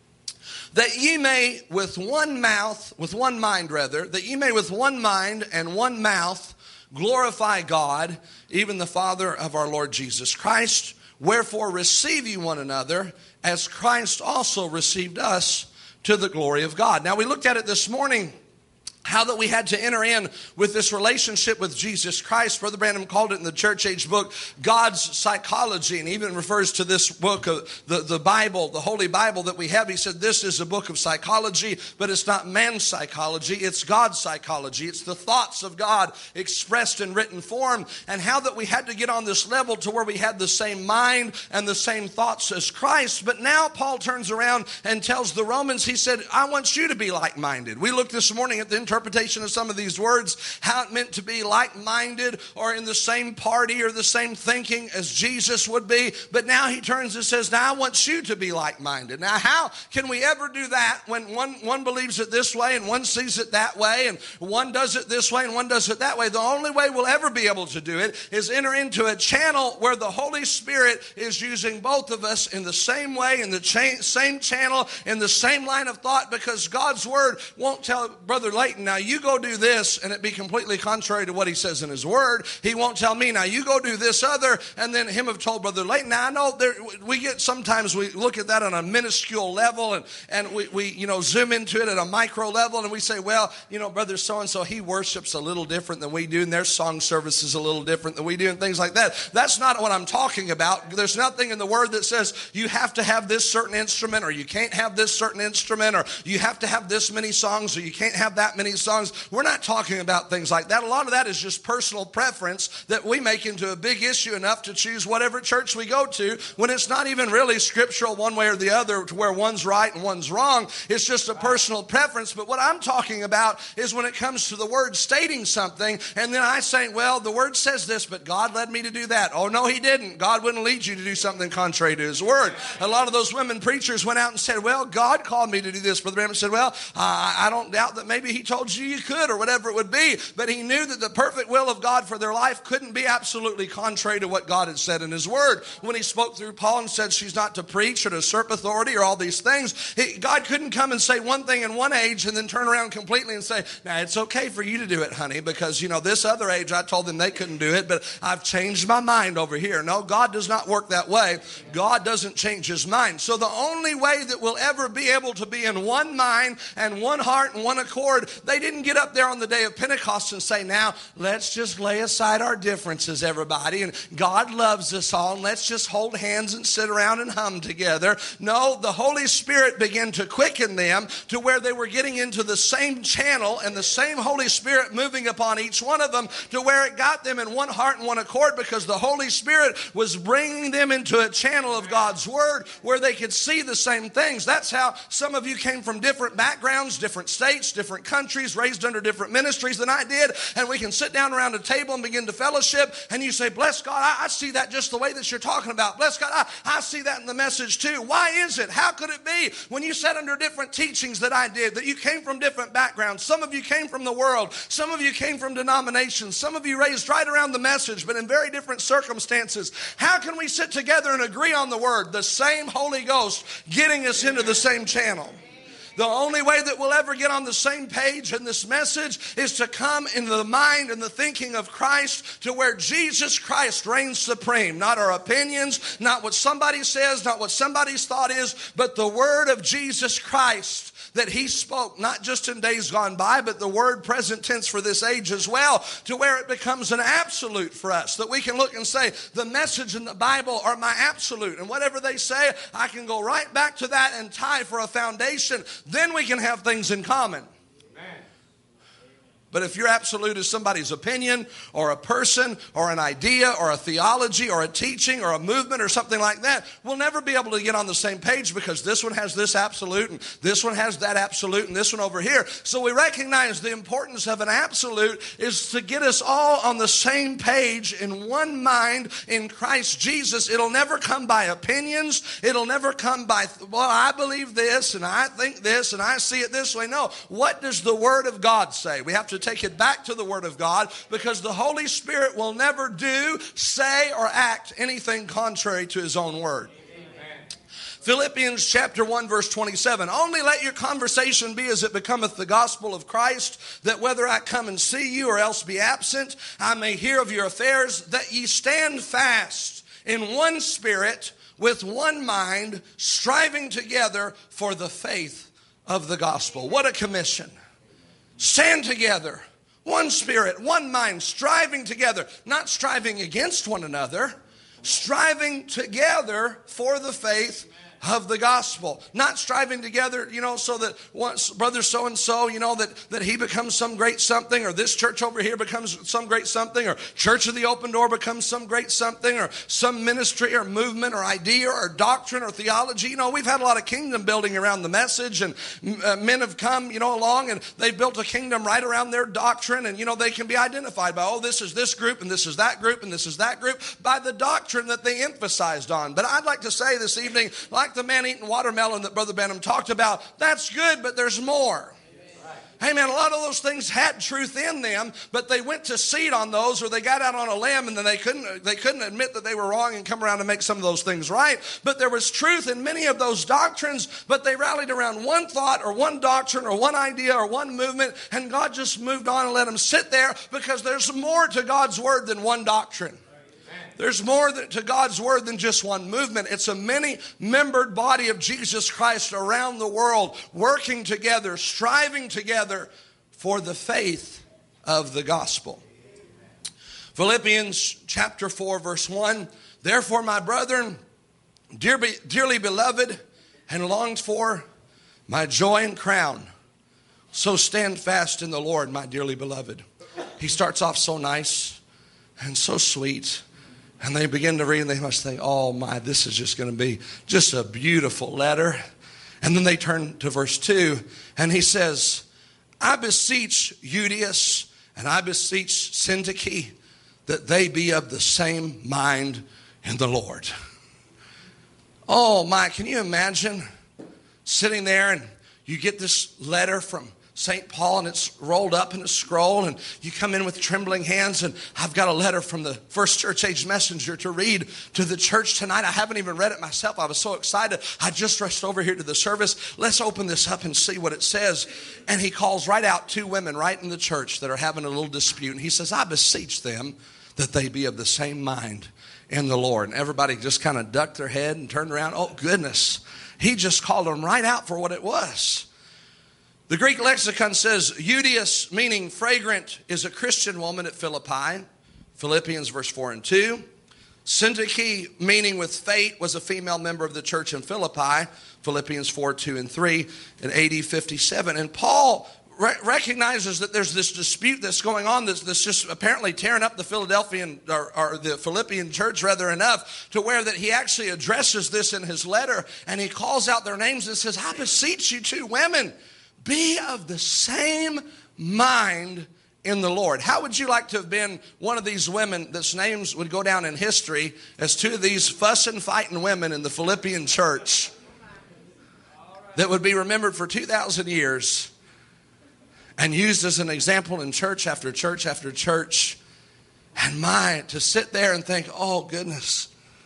That ye may with one mouth, with one mind rather, that ye may with one mind and one mouth glorify God, even the Father of our Lord Jesus Christ. Wherefore receive ye one another, as Christ also received us to the glory of God. Now we looked at it this morning, how that we had to enter in with this relationship with Jesus Christ. Brother Branham called it in the church age book, God's psychology, and even refers to this book of the, the Bible, the Holy Bible that we have. He said this is a book of psychology, but it's not man's psychology, it's God's psychology. It's the thoughts of God expressed in written form, and how that we had to get on this level to where we had the same mind and the same thoughts as Christ. But now Paul turns around and tells the Romans, he said, I want you to be like-minded. We looked this morning at the interpretation of some of these words, how it meant to be like-minded or in the same party or the same thinking as Jesus would be. But now he turns and says, now I want you to be like-minded. Now how can we ever do that when one, one believes it this way and one sees it that way and one does it this way and one does it that way? The only way we'll ever be able to do it is enter into a channel where the Holy Spirit is using both of us in the same way, in the cha- same channel, in the same line of thought, because God's word won't tell Brother Layton, now you go do this, and it be completely contrary to what he says in his word. He won't tell me, now you go do this other, and then him have told Brother Layton. Now I know there, we get, sometimes we look at that on a minuscule level, and, and we, we, you know, zoom into it at a micro level, and we say, well, you know, Brother so-and-so, he worships a little different than we do, and their song service is a little different than we do, and things like that. That's not what I'm talking about. There's nothing in the word that says you have to have this certain instrument, or you can't have this certain instrument, or you have to have this many songs, or you can't have that many songs. We're not talking about things like that. A lot of that is just personal preference that we make into a big issue enough to choose whatever church we go to, when it's not even really scriptural one way or the other, to where one's right and one's wrong. It's just a personal preference. But what I'm talking about is when it comes to the word stating something, and then I say, well, the word says this, but God led me to do that. Oh, no, he didn't. God wouldn't lead you to do something contrary to his word. A lot of those women preachers went out and said, well, God called me to do this. Brother Branham said, well, uh, I don't doubt that maybe he told told you you could, or whatever it would be. But he knew that the perfect will of God for their life couldn't be absolutely contrary to what God had said in his word. When he spoke through Paul and said she's not to preach or to usurp authority or all these things, he, God couldn't come and say one thing in one age and then turn around completely and say, now it's okay for you to do it, honey, because, you know, this other age I told them they couldn't do it, but I've changed my mind over here. No, God does not work that way. God doesn't change his mind. So the only way that we'll ever be able to be in one mind and one heart and one accord, they didn't get up there on the day of Pentecost and say, now let's just lay aside our differences, everybody, and God loves us all, and let's just hold hands and sit around and hum together. No, the Holy Spirit began to quicken them to where they were getting into the same channel and the same Holy Spirit moving upon each one of them, to where it got them in one heart and one accord, because the Holy Spirit was bringing them into a channel of God's Word where they could see the same things. That's how some of you came from different backgrounds, different states, different countries, raised under different ministries than I did, and we can sit down around a table and begin to fellowship, and you say, bless God, I, I see that just the way that you're talking about. Bless God, I, I see that in the message too. Why is it? How could it be when you sat under different teachings that I did, that you came from different backgrounds? Some of you came from the world. Some of you came from denominations. Some of you raised right around the message, but in very different circumstances. How can we sit together and agree on the word? The same Holy Ghost getting us into the same channel. The only way that we'll ever get on the same page in this message is to come into the mind and the thinking of Christ, to where Jesus Christ reigns supreme. Not our opinions, not what somebody says, not what somebody's thought is, but the word of Jesus Christ that he spoke, not just in days gone by, but the word present tense for this age as well, to where it becomes an absolute for us, that we can look and say, the message in the Bible are my absolute, and whatever they say, I can go right back to that and tie for a foundation. Then we can have things in common. But if your absolute is somebody's opinion or a person or an idea or a theology or a teaching or a movement or something like that, we'll never be able to get on the same page, because this one has this absolute and this one has that absolute and this one over here. So we recognize the importance of an absolute is to get us all on the same page in one mind in Christ Jesus. It'll never come by opinions. It'll never come by, well, I believe this and I think this and I see it this way. No. What does the Word of God say? We have to take it back to the Word of God, because the Holy Spirit will never do, say, or act anything contrary to his own word. Philippians chapter one verse twenty-seven. Only let your conversation be as it becometh the gospel of Christ, that whether I come and see you or else be absent, I may hear of your affairs, that ye stand fast in one spirit, with one mind, striving together for the faith of the gospel. What a commission. Stand together, one spirit, one mind, striving together, not striving against one another, striving together for the faith of the gospel. Not striving together, you know, so that once brother so-and-so, you know, that, that he becomes some great something, or this church over here becomes some great something, or Church of the Open Door becomes some great something, or some ministry or movement or idea or doctrine or theology. You know, we've had a lot of kingdom building around the message, and uh, men have come, you know, along, and they've built a kingdom right around their doctrine, and, you know, they can be identified by, oh, this is this group, and this is that group, and this is that group, by the doctrine that they emphasized on. But I'd like to say this evening, like the man eating watermelon that Brother Benham talked about, that's good, but there's more. Hey man, a lot of those things had truth in them, but they went to seed on those, or they got out on a limb, and then they couldn't they couldn't admit that they were wrong and come around and make some of those things right. But there was truth in many of those doctrines, but they rallied around one thought or one doctrine or one idea or one movement, and God just moved on and let them sit there, because there's more to God's word than one doctrine. There's more to God's word than just one movement. It's a many-membered body of Jesus Christ around the world, working together, striving together for the faith of the gospel. Philippians chapter four, verse one. Therefore, my brethren, dear, dearly beloved and longed for, my joy and crown, so stand fast in the Lord, my dearly beloved. He starts off so nice and so sweet. And they begin to read, and they must think, oh my, this is just going to be just a beautiful letter. And then they turn to verse two, and he says, I beseech Euodias, and I beseech Syntyche, that they be of the same mind in the Lord. Oh my, can you imagine sitting there, and you get this letter from Saint Paul, and it's rolled up in a scroll, and you come in with trembling hands, and I've got a letter from the First Church Age Messenger to read to the church tonight. I haven't even read it myself. I was so excited. I just rushed over here to the service. Let's open this up and see what it says. And he calls right out two women right in the church that are having a little dispute, and he says, I beseech them that they be of the same mind in the Lord. And everybody just kind of ducked their head and turned around. Oh, goodness. He just called them right out for what it was. The Greek lexicon says Euodias, meaning fragrant, is a Christian woman at Philippi. Philippians verse four and two. Syntyche, meaning with fate, was a female member of the church in Philippi. Philippians four, two and three in A D fifty-seven. And Paul re- recognizes that there's this dispute that's going on that's, that's just apparently tearing up the Philadelphian or, or the Philippian church rather enough to where that he actually addresses this in his letter, and he calls out their names and says, I beseech you two women, be of the same mind in the Lord. How would you like to have been one of these women that's names would go down in history as two of these fussing, fighting women in the Philippian church that would be remembered for two thousand years and used as an example in church after church after church? And my, to sit there and think, oh goodness,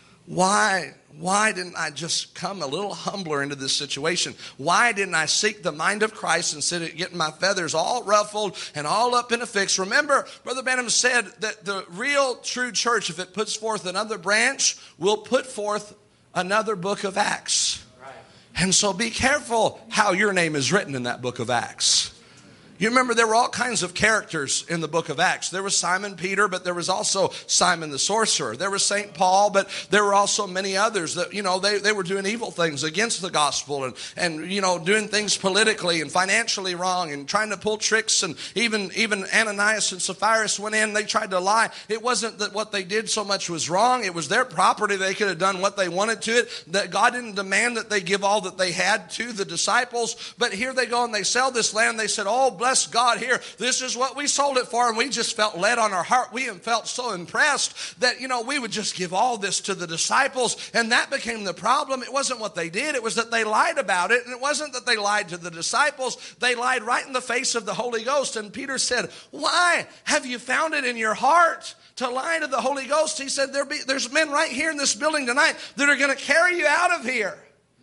why Why didn't I just come a little humbler into this situation? Why didn't I seek the mind of Christ instead of getting my feathers all ruffled and all up in a fix? Remember, Brother Branham said that the real true church, if it puts forth another branch, will put forth another book of Acts. Right. And so be careful how your name is written in that book of Acts. You remember there were all kinds of characters in the book of Acts. There was Simon Peter, but there was also Simon the sorcerer. There was Saint Paul, but there were also many others that, you know, they, they were doing evil things against the gospel and, and, you know, doing things politically and financially wrong and trying to pull tricks. And even, even Ananias and Sapphira went in, they tried to lie. It wasn't that what they did so much was wrong. It was their property. They could have done what they wanted to it. That God didn't demand that they give all that they had to the disciples. But here they go and they sell this land. They said, oh, bless God, here, this is what we sold it for, and we just felt led on our heart. We felt so impressed that, you know, we would just give all this to the disciples, and that became the problem. It wasn't what they did, it was that they lied about it, and it wasn't that they lied to the disciples. They lied right in the face of the Holy Ghost. And Peter said, why have you found it in your heart to lie to the Holy Ghost? He said, there be, there's men right here in this building tonight that are going to carry you out of here.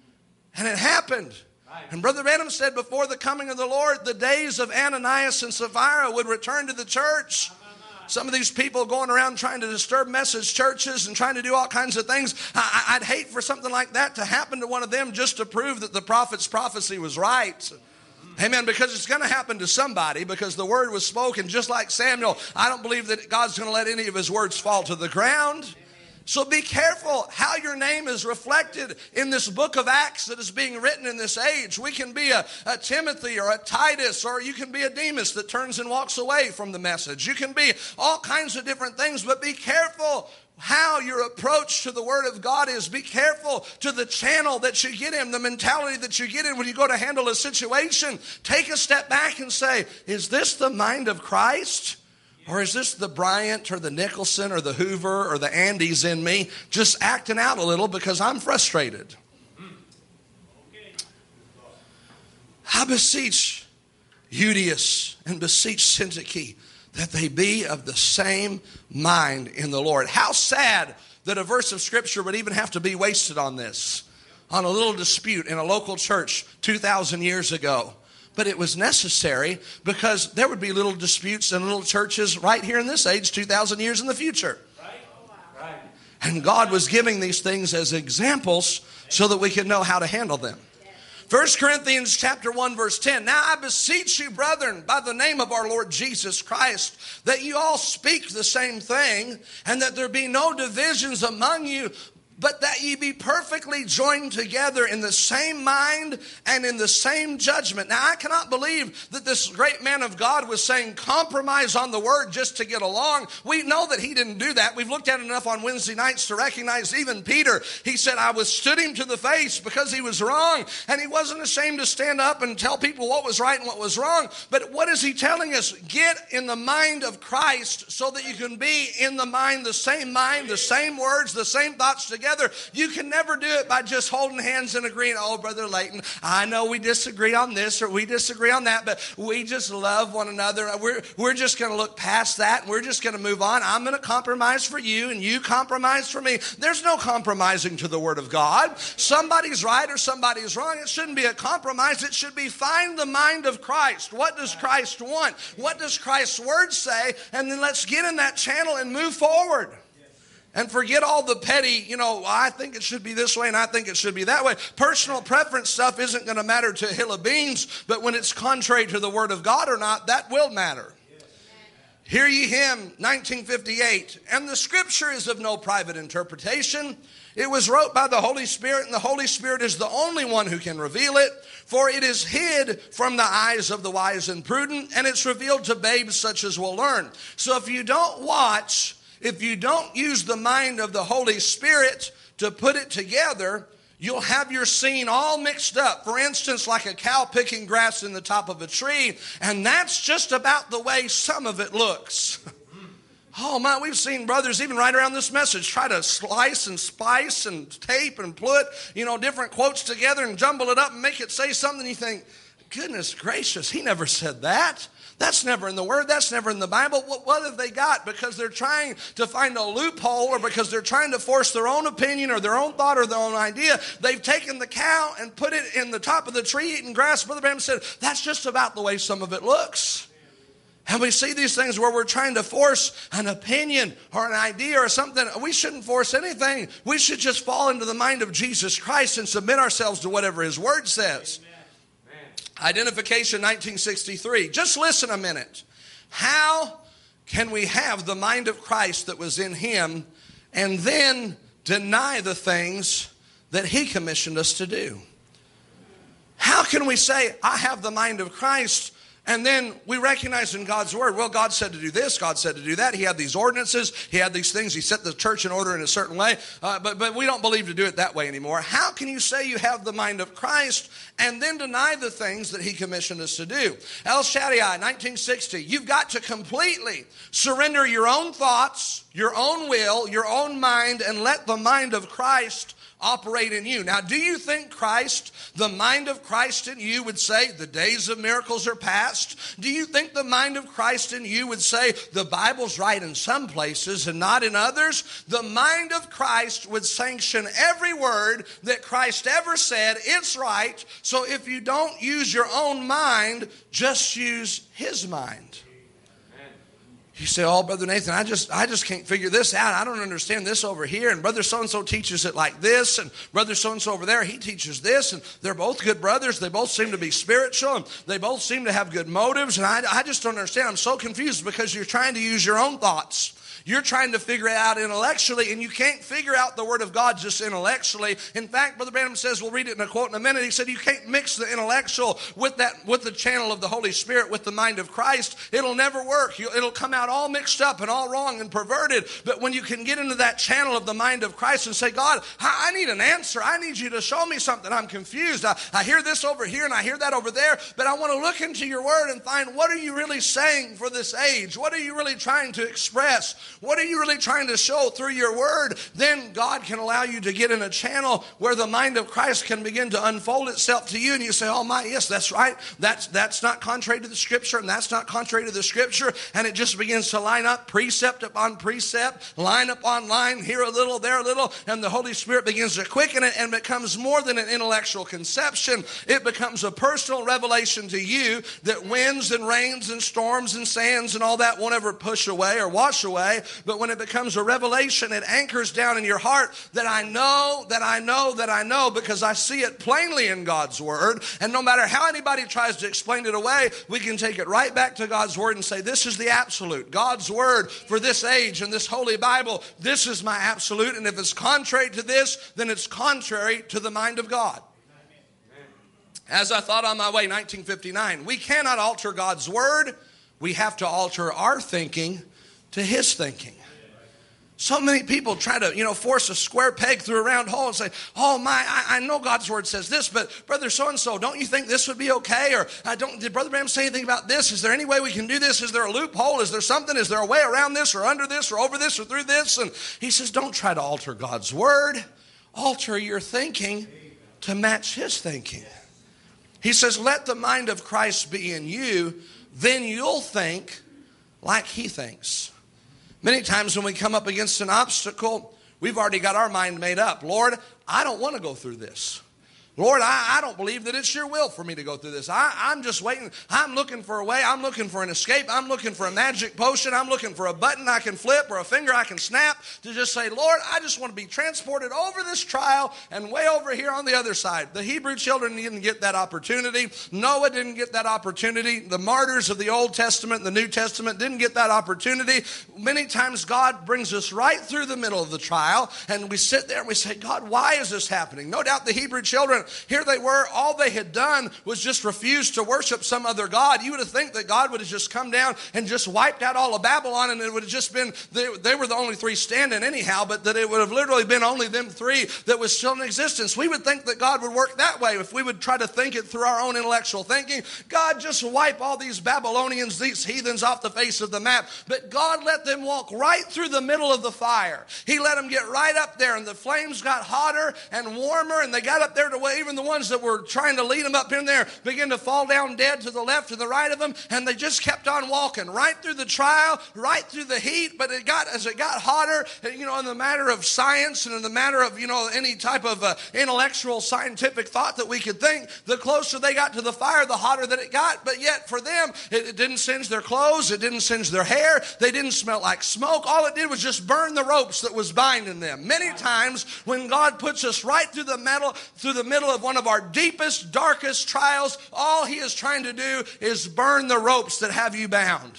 And it happened. And Brother Branham said before the coming of the Lord, the days of Ananias and Sapphira would return to the church. Some of these people going around trying to disturb message churches and trying to do all kinds of things. I, I'd hate for something like that to happen to one of them just to prove that the prophet's prophecy was right. Amen. Because it's going to happen to somebody, because the word was spoken just like Samuel. I don't believe that God's going to let any of his words fall to the ground. So be careful how your name is reflected in this book of Acts that is being written in this age. We can be a, a Timothy or a Titus, or you can be a Demas that turns and walks away from the message. You can be all kinds of different things, but be careful how your approach to the Word of God is. Be careful to the channel that you get in, the mentality that you get in when you go to handle a situation. Take a step back and say, is this the mind of Christ? Or is this the Bryant or the Nicholson or the Hoover or the Andys in me just acting out a little because I'm frustrated? I beseech Euodias and beseech Syntyche that they be of the same mind in the Lord. How sad that a verse of Scripture would even have to be wasted on this, on a little dispute in a local church two thousand years ago. But it was necessary because there would be little disputes in little churches right here in this age two thousand years in the future. Right. And God was giving these things as examples so that we could know how to handle them. First Corinthians chapter one verse ten. Now I beseech you, brethren, by the name of our Lord Jesus Christ, that you all speak the same thing, and that there be no divisions among you, but that ye be perfectly joined together in the same mind and in the same judgment. Now, I cannot believe that this great man of God was saying compromise on the word just to get along. We know that he didn't do that. We've looked at it enough on Wednesday nights to recognize even Peter. He said, I withstood him to the face because he was wrong. And he wasn't ashamed to stand up and tell people what was right and what was wrong. But what is he telling us? Get in the mind of Christ so that you can be in the mind, the same mind, the same words, the same thoughts together. together. You can never do it by just holding hands and agreeing, oh, Brother Layton, I know we disagree on this or we disagree on that, but we just love one another. We're, we're just going to look past that and we're just going to move on. I'm going to compromise for you and you compromise for me. There's no compromising to the Word of God. Somebody's right or somebody's wrong. It shouldn't be a compromise. It should be find the mind of Christ. What does Christ want? What does Christ's Word say? And then let's get in that channel and move forward. And forget all the petty, you know, I think it should be this way and I think it should be that way. Personal preference stuff isn't going to matter to a hill of beans, but when it's contrary to the Word of God or not, that will matter. Hear ye him, nineteen fifty-eight. And the Scripture is of no private interpretation. It was wrote by the Holy Spirit, and the Holy Spirit is the only one who can reveal it. For it is hid from the eyes of the wise and prudent, and it's revealed to babes such as will learn. So if you don't watch, if you don't use the mind of the Holy Spirit to put it together, you'll have your scene all mixed up. For instance, like a cow picking grass in the top of a tree, and that's just about the way some of it looks. Oh my, we've seen brothers even right around this message try to slice and spice and tape and put, you know, different quotes together and jumble it up and make it say something. You think, goodness gracious, he never said that. That's never in the Word. That's never in the Bible. What, what have they got? Because they're trying to find a loophole or because they're trying to force their own opinion or their own thought or their own idea. They've taken the cow and put it in the top of the tree eating grass. Brother Branham said, that's just about the way some of it looks. And we see these things where we're trying to force an opinion or an idea or something. We shouldn't force anything. We should just fall into the mind of Jesus Christ and submit ourselves to whatever His Word says. Identification nineteen sixty-three. Just listen a minute. How can we have the mind of Christ that was in Him and then deny the things that He commissioned us to do? How can we say, I have the mind of Christ, and then we recognize in God's Word, well, God said to do this, God said to do that. He had these ordinances, He had these things, He set the church in order in a certain way, uh, but, but we don't believe to do it that way anymore. How can you say you have the mind of Christ and then deny the things that He commissioned us to do? El Shaddai, nineteen sixty, you've got to completely surrender your own thoughts, your own will, your own mind, and let the mind of Christ operate in you. Now, do you think Christ, the mind of Christ in you would say the days of miracles are past? Do you think the mind of Christ in you would say the Bible's right in some places and not in others? The mind of Christ would sanction every word that Christ ever said. It's right. So if you don't use your own mind, just use His mind. You say, oh, Brother Nathan, I just I just can't figure this out. I don't understand this over here. And Brother so-and-so teaches it like this. And Brother so-and-so over there, he teaches this. And they're both good brothers. They both seem to be spiritual. And they both seem to have good motives. And I, I just don't understand. I'm so confused because you're trying to use your own thoughts. You're trying to figure it out intellectually, and you can't figure out the Word of God just intellectually. In fact, Brother Branham says, we'll read it in a quote in a minute, he said you can't mix the intellectual with that, with the channel of the Holy Spirit, with the mind of Christ. It'll never work. It'll come out all mixed up and all wrong and perverted. But when you can get into that channel of the mind of Christ and say, God, I need an answer. I need you to show me something. I'm confused. I, I hear this over here and I hear that over there, but I want to look into your Word and find what are you really saying for this age? What are you really trying to express? What are you really trying to show through your Word? Then God can allow you to get in a channel where the mind of Christ can begin to unfold itself to you, and you say, oh my, yes, that's right. That's, that's not contrary to the Scripture, and that's not contrary to the Scripture. And it just begins to line up precept upon precept, line upon line, here a little, there a little, and the Holy Spirit begins to quicken it and becomes more than an intellectual conception. It becomes a personal revelation to you that winds and rains and storms and sands and all that won't ever push away or wash away. But when it becomes a revelation, it anchors down in your heart that I know, that I know, that I know, because I see it plainly in God's Word. And no matter how anybody tries to explain it away, we can take it right back to God's Word and say, this is the absolute. God's Word for this age and this Holy Bible, this is my absolute. And if it's contrary to this, then it's contrary to the mind of God. As I thought on my way, nineteen fifty-nine, we cannot alter God's Word. We have to alter our thinking to His thinking. So many people try to, you know, force a square peg through a round hole and say, oh my, I, I know God's word says this, but brother so-and-so, don't you think this would be okay? Or I don't, did Brother Branham say anything about this? Is there any way we can do this? Is there a loophole? Is there something? Is there a way around this or under this or over this or through this? And he says, don't try to alter God's word. Alter your thinking to match his thinking. He says, let the mind of Christ be in you, then you'll think like he thinks. Many times when we come up against an obstacle, we've already got our mind made up. Lord, I don't want to go through this. Lord, I, I don't believe that it's your will for me to go through this. I, I'm just waiting. I'm looking for a way. I'm looking for an escape. I'm looking for a magic potion. I'm looking for a button I can flip or a finger I can snap to just say, Lord, I just want to be transported over this trial and way over here on the other side. The Hebrew children didn't get that opportunity. Noah didn't get that opportunity. The martyrs of the Old Testament and the New Testament didn't get that opportunity. Many times God brings us right through the middle of the trial, and we sit there and we say, God, why is this happening? No doubt the Hebrew children, here they were, all they had done was just refuse to worship some other God. You would have think that God would have just come down and just wiped out all of Babylon, and it would have just been, they, they were the only three standing anyhow, but that it would have literally been only them three that was still in existence. We would think that God would work that way if we would try to think it through our own intellectual thinking. God, just wipe all these Babylonians, these heathens off the face of the map. But God let them walk right through the middle of the fire. He let them get right up there, and the flames got hotter and warmer, and they got up there to where even the ones that were trying to lead them up in there began to fall down dead to the left and the right of them, and they just kept on walking right through the trial, right through the heat. But it got, as it got hotter, you know, in the matter of science and in the matter of, you know, any type of uh, intellectual scientific thought that we could think, the closer they got to the fire, the hotter that it got. But yet for them, it, it didn't singe their clothes, it didn't singe their hair, they didn't smell like smoke. All it did was just burn the ropes that was binding them. Many times when God puts us right through the middle, through the middle of one of our deepest, darkest trials, all he is trying to do is burn the ropes that have you bound.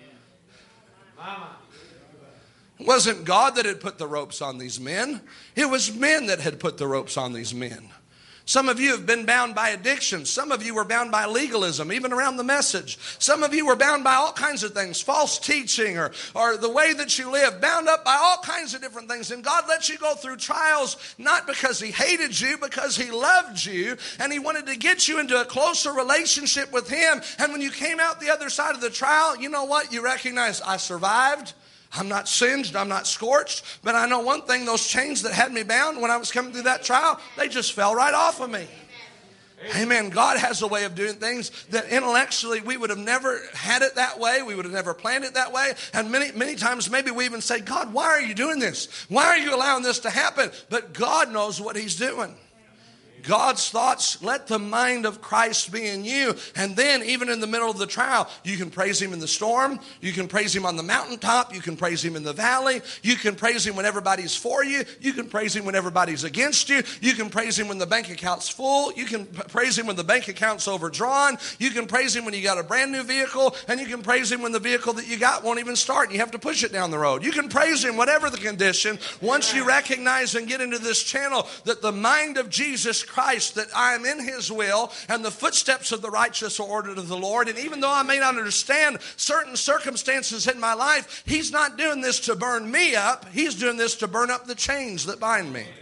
It wasn't God that had put the ropes on these men. It was men that had put the ropes on these men. Some of you have been bound by addiction. Some of you were bound by legalism, even around the message. Some of you were bound by all kinds of things, false teaching or, or the way that you live, bound up by all kinds of different things. And God lets you go through trials, not because he hated you, because he loved you, and he wanted to get you into a closer relationship with him. And when you came out the other side of the trial, you know what? You recognize, I survived. I'm not singed, I'm not scorched, but I know one thing, those chains that had me bound when I was coming through that trial, they just fell right off of me. Amen. Amen. God has a way of doing things that intellectually we would have never had it that way. We would have never planned it that way. And many, many times maybe we even say, God, why are you doing this? Why are you allowing this to happen? But God knows what he's doing. God's thoughts, let the mind of Christ be in you. And then even in the middle of the trial, you can praise him in the storm. You can praise him on the mountaintop. You can praise him in the valley. You can praise him when everybody's for you. You can praise him when everybody's against you. You can praise him when the bank account's full. You can praise him when the bank account's overdrawn. You can praise him when you got a brand new vehicle. And you can praise him when the vehicle that you got won't even start and you have to push it down the road. You can praise him whatever the condition. Once you recognize and get into this channel that the mind of Jesus Christ, that I am in his will, and the footsteps of the righteous are ordered of the Lord. And even though I may not understand certain circumstances in my life, he's not doing this to burn me up. He's doing this to burn up the chains that bind me.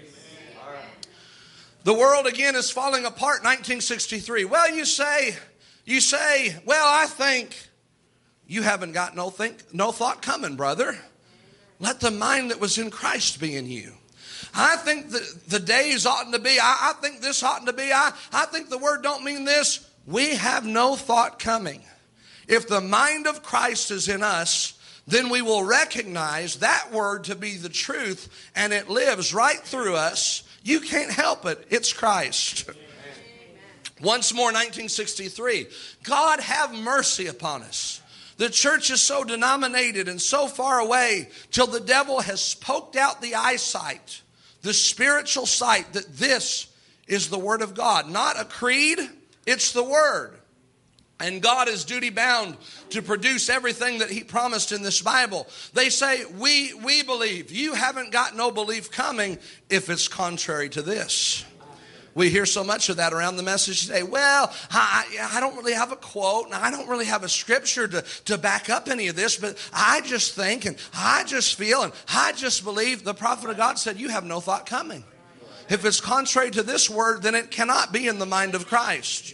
The world again is falling apart. nineteen sixty-three. Well, you say, you say, well, I think you haven't got no think, no thought coming, brother. Let the mind that was in Christ be in you. I think the, the days oughtn't to be. I, I think this oughtn't to be. I, I think the word don't mean this. We have no thought coming. If the mind of Christ is in us, then we will recognize that word to be the truth, and it lives right through us. You can't help it. It's Christ. Amen. Once more, nineteen sixty-three. God have mercy upon us. The church is so denominated and so far away till the devil has poked out the eyesight, the spiritual sight, that this is the word of God. Not a creed, it's the word. And God is duty bound to produce everything that he promised in this Bible. They say, we, we believe. You haven't got no belief coming if it's contrary to this. We hear so much of that around the message today. Well, I, I don't really have a quote, and I don't really have a scripture to, to back up any of this, but I just think, and I just feel, and I just believe. The prophet of God said, you have no thought coming. If it's contrary to this word, then it cannot be in the mind of Christ.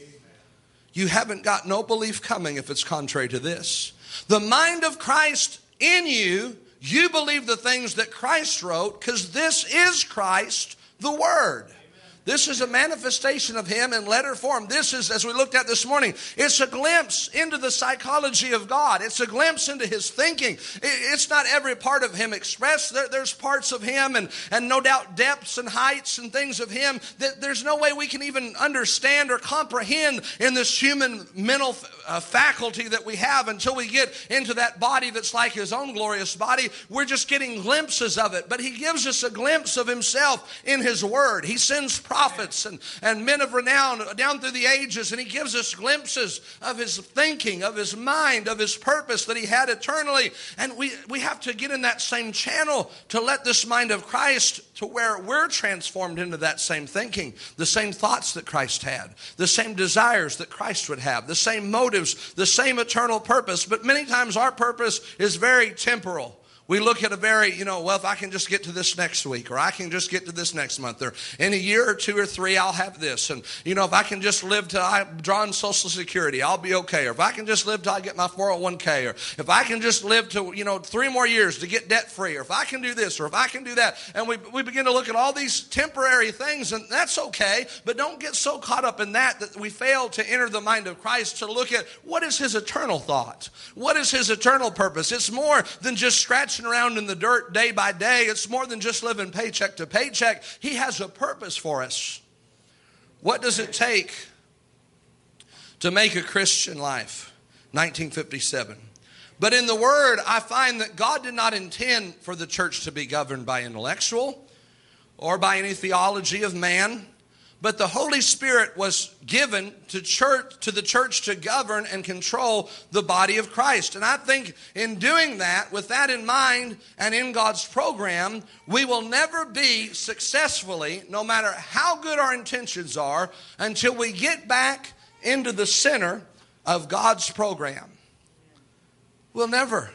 You haven't got no belief coming if it's contrary to this. The mind of Christ in you, you believe the things that Christ wrote, because this is Christ, the Word. This is a manifestation of Him in letter form. This is, as we looked at this morning, it's a glimpse into the psychology of God. It's a glimpse into His thinking. It's not every part of Him expressed. There, there's parts of Him and, and no doubt depths and heights and things of Him that there's no way we can even understand or comprehend in this human mental uh, faculty that we have until we get into that body that's like His own glorious body. We're just getting glimpses of it. But He gives us a glimpse of Himself in His Word. He sends prophets and, and men of renown down through the ages, and He gives us glimpses of His thinking, of His mind, of His purpose that He had eternally. And we, we have to get in that same channel to let this mind of Christ to where we're transformed into that same thinking, the same thoughts that Christ had, the same desires that Christ would have, the same motives, the same eternal purpose. But many times our purpose is very temporal. We look at a very, you know, well, if I can just get to this next week, or I can just get to this next month, or in a year or two or three, I'll have this. And, you know, if I can just live till I draw on Social Security, I'll be okay. Or if I can just live till I get my four oh one k, or if I can just live to, you know, three more years to get debt free, or if I can do this, or if I can do that. And we, we begin to look at all these temporary things, and that's okay. But don't get so caught up in that that we fail to enter the mind of Christ to look at what is His eternal thought? What is His eternal purpose? It's more than just scratching around in the dirt day by day. It's more than just living paycheck to paycheck. He has a purpose for us. What does it take to make a Christian life? nineteen fifty-seven. But in the Word, I find that God did not intend for the church to be governed by intellectual or by any theology of man. But the Holy Spirit was given to church, to the church to govern and control the body of Christ. And I think in doing that, with that in mind and in God's program, we will never be successfully, no matter how good our intentions are, until we get back into the center of God's program. We'll never,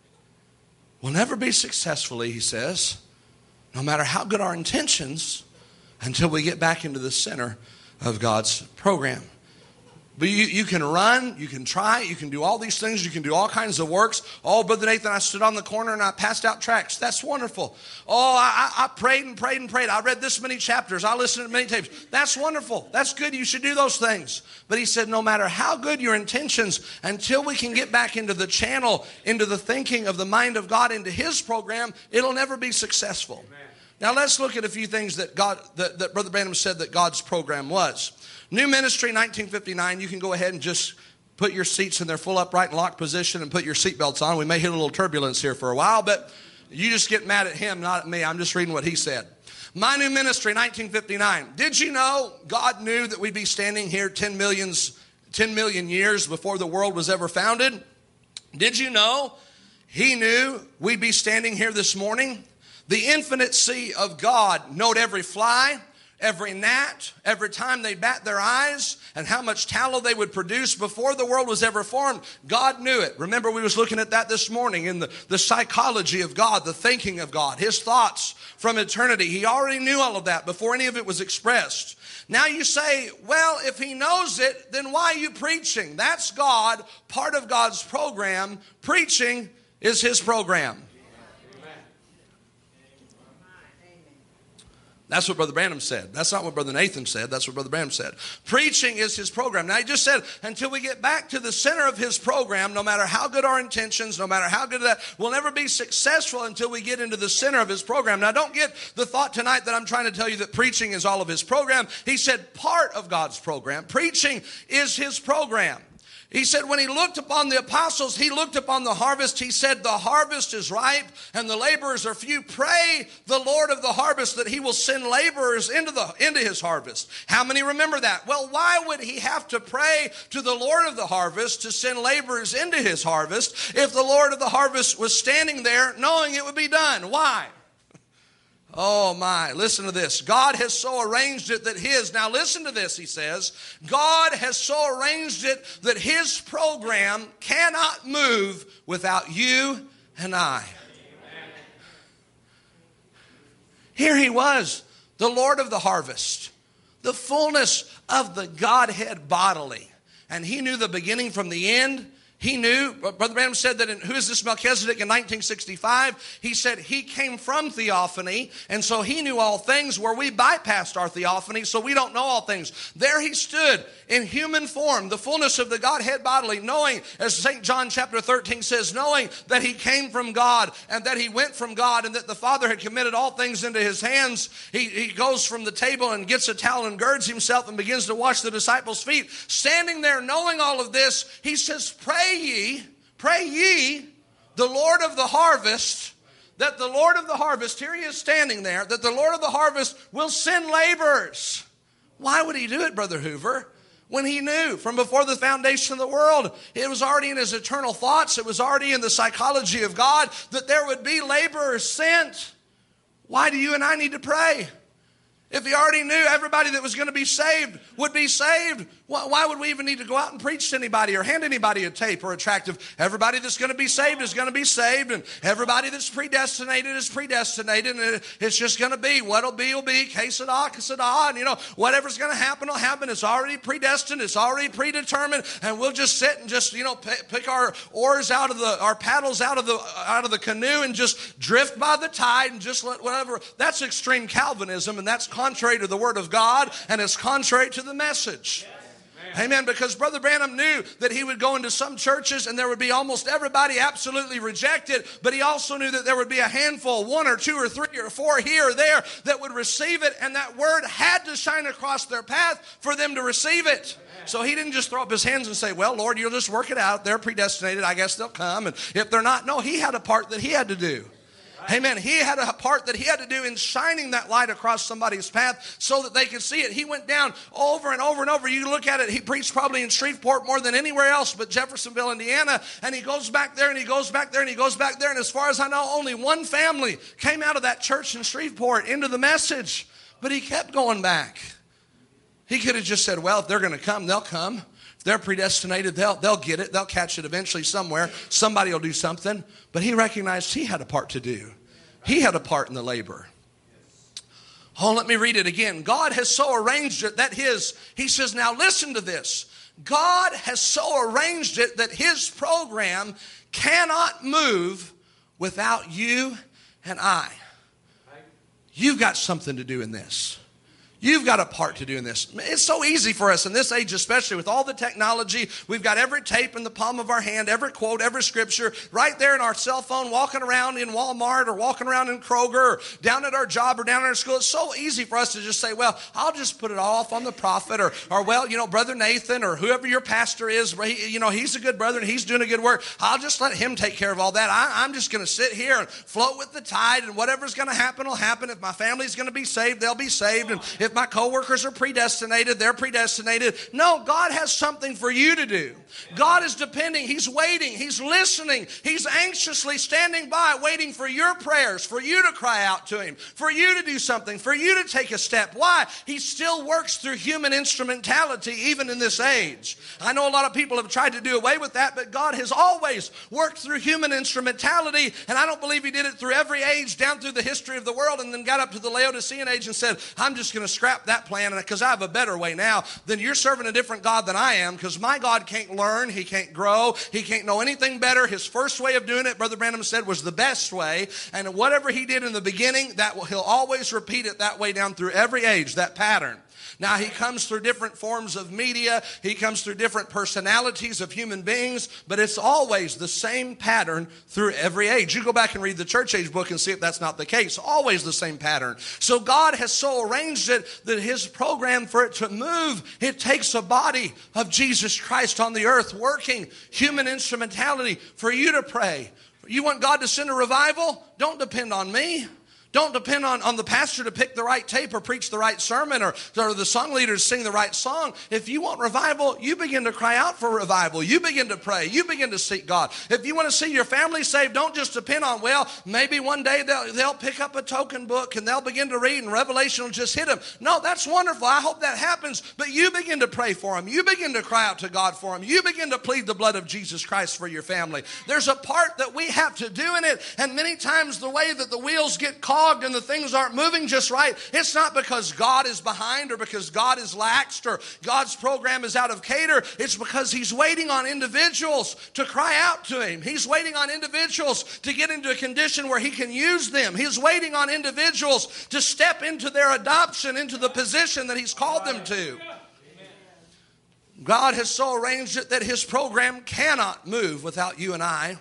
we'll never be successfully, he says, no matter how good our intentions, until we get back into the center of God's program. But you, you can run, you can try, you can do all these things, you can do all kinds of works. Oh, Brother Nathan, I stood on the corner and I passed out tracts. That's wonderful. Oh, I, I prayed and prayed and prayed. I read this many chapters. I listened to many tapes. That's wonderful. That's good. You should do those things. But he said, no matter how good your intentions, until we can get back into the channel, into the thinking of the mind of God, into His program, it'll never be successful. Amen. Now let's look at a few things that God, that, that Brother Branham said that God's program was. New Ministry, nineteen fifty-nine. You can go ahead and just put your seats in their full upright and locked position and put your seatbelts on. We may hit a little turbulence here for a while, but you just get mad at him, not at me. I'm just reading what he said. My New Ministry, nineteen fifty-nine. Did you know God knew that we'd be standing here ten millions, ten million years before the world was ever founded? Did you know He knew we'd be standing here this morning? The infinite sea of God knowed every fly, every gnat, every time they bat their eyes, and how much tallow they would produce before the world was ever formed. God knew it. Remember, we was looking at that this morning in the, the psychology of God, the thinking of God, His thoughts from eternity. He already knew all of that before any of it was expressed. Now you say, well, if He knows it, then why are you preaching? That's God, part of God's program. Preaching is His program. That's what Brother Branham said. That's not what Brother Nathan said. That's what Brother Branham said. Preaching is His program. Now, he just said, until we get back to the center of His program, no matter how good our intentions, no matter how good that, we'll never be successful until we get into the center of His program. Now, don't get the thought tonight that I'm trying to tell you that preaching is all of His program. He said part of God's program. Preaching is His program. He said when He looked upon the apostles, He looked upon the harvest. He said the harvest is ripe and the laborers are few. Pray the Lord of the harvest that He will send laborers into the into His harvest. How many remember that? Well, why would He have to pray to the Lord of the harvest to send laborers into His harvest if the Lord of the harvest was standing there knowing it would be done? Why? Oh my, listen to this. God has so arranged it that his, now listen to this, he says, God has so arranged it that his program cannot move without you and I. Here he was, the Lord of the harvest, the fullness of the Godhead bodily. And he knew the beginning from the end. He knew, Brother Branham said that in Who is This Melchizedek in nineteen sixty-five, he said he came from theophany, and so he knew all things where we bypassed our theophany, so we don't know all things. There he stood in human form, the fullness of the Godhead bodily, knowing, as Saint John chapter thirteen says, knowing that he came from God and that he went from God and that the Father had committed all things into his hands. He, he goes from the table and gets a towel and girds himself and begins to wash the disciples' feet. Standing there knowing all of this, he says, pray ye, pray ye, the Lord of the harvest, that the Lord of the harvest, here he is standing there, that the Lord of the harvest will send laborers. Why would he do it, Brother Hoover? When he knew from before the foundation of the world, it was already in his eternal thoughts, it was already in the psychology of God that there would be laborers sent. Why do you and I need to pray? If he already knew everybody that was going to be saved would be saved, why would we even need to go out and preach to anybody or hand anybody a tape or a tract of everybody that's going to be saved is going to be saved and everybody that's predestinated is predestinated and it's just going to be what'll be will be, quesada, quesada, and you know, whatever's going to happen will happen. It's already predestined, it's already predetermined, and we'll just sit and just, you know, pick our oars out of the, our paddles out of the, out of the canoe and just drift by the tide and just let whatever. That's extreme Calvinism, and that's contrary to the Word of God, and it's contrary to the message. Amen. Because Brother Branham knew that he would go into some churches and there would be almost everybody absolutely rejected, but he also knew that there would be a handful, one or two or three or four here or there that would receive it, and that word had to shine across their path for them to receive it. So he didn't just throw up his hands and say, well, Lord, you'll just work it out. They're predestinated. I guess they'll come. And if they're not, no, he had a part that he had to do. Amen. He had a part that he had to do in shining that light across somebody's path so that they could see it. He went down over and over and over. You look at it, he preached probably in Shreveport more than anywhere else but Jeffersonville, Indiana. And he goes back there and he goes back there and he goes back there. And as far as I know, only one family came out of that church in Shreveport into the message. But he kept going back. He could have just said, well, if they're going to come, they'll come. They're predestinated. They'll, they'll get it. They'll catch it eventually somewhere. Somebody will do something. But he recognized he had a part to do. He had a part in the labor. Oh, let me read it again. God has so arranged it that his, he says, now listen to this. God has so arranged it that his program cannot move without you and I. You've got something to do in this. You've got a part to do in this. It's so easy for us in this age, especially with all the technology. We've got every tape in the palm of our hand, every quote, every scripture right there in our cell phone, walking around in Walmart or walking around in Kroger or down at our job or down at our school. It's so easy for us to just say, well, I'll just put it off on the prophet or, or well, you know, Brother Nathan or whoever your pastor is. He, you know, he's a good brother and he's doing a good work. I'll just let him take care of all that. I, I'm just going to sit here and float with the tide, and whatever's going to happen will happen. If my family's going to be saved, they'll be saved. And if my coworkers are predestinated, they're predestinated. No, God has something for you to do. God is depending. He's waiting. He's listening. He's anxiously standing by, waiting for your prayers, for you to cry out to him, for you to do something, for you to take a step. Why? He still works through human instrumentality even in this age. I know a lot of people have tried to do away with that, but God has always worked through human instrumentality, and I don't believe he did it through every age down through the history of the world and then got up to the Laodicean age and said, I'm just going to scrap that plan because I have a better way now. Then you're serving a different God than I am, because my God can't learn, he can't grow, he can't know anything better. His first way of doing it, Brother Branham said, was the best way, and whatever he did in the beginning, that will, he'll always repeat it that way down through every age, that pattern. Now, he comes through different forms of media. He comes through different personalities of human beings, but it's always the same pattern through every age. You go back and read the church age book and see if that's not the case. Always the same pattern. So God has so arranged it that his program for it to move, it takes a body of Jesus Christ on the earth working human instrumentality for you to pray. You want God to send a revival? Don't depend on me. Don't depend on, on the pastor to pick the right tape or preach the right sermon or, or the song leader to sing the right song. If you want revival, you begin to cry out for revival. You begin to pray. You begin to seek God. If you want to see your family saved, don't just depend on, well, maybe one day they'll, they'll pick up a token book and they'll begin to read and Revelation will just hit them. No, that's wonderful. I hope that happens. But you begin to pray for them. You begin to cry out to God for them. You begin to plead the blood of Jesus Christ for your family. There's a part that we have to do in it. And many times the way that the wheels get caught and the things aren't moving just right, it's not because God is behind or because God is laxed or God's program is out of cater. It's because he's waiting on individuals to cry out to him. He's waiting on individuals to get into a condition where he can use them. He's waiting on individuals to step into their adoption, into the position that he's called them to. God has so arranged it that his program cannot move without you and I.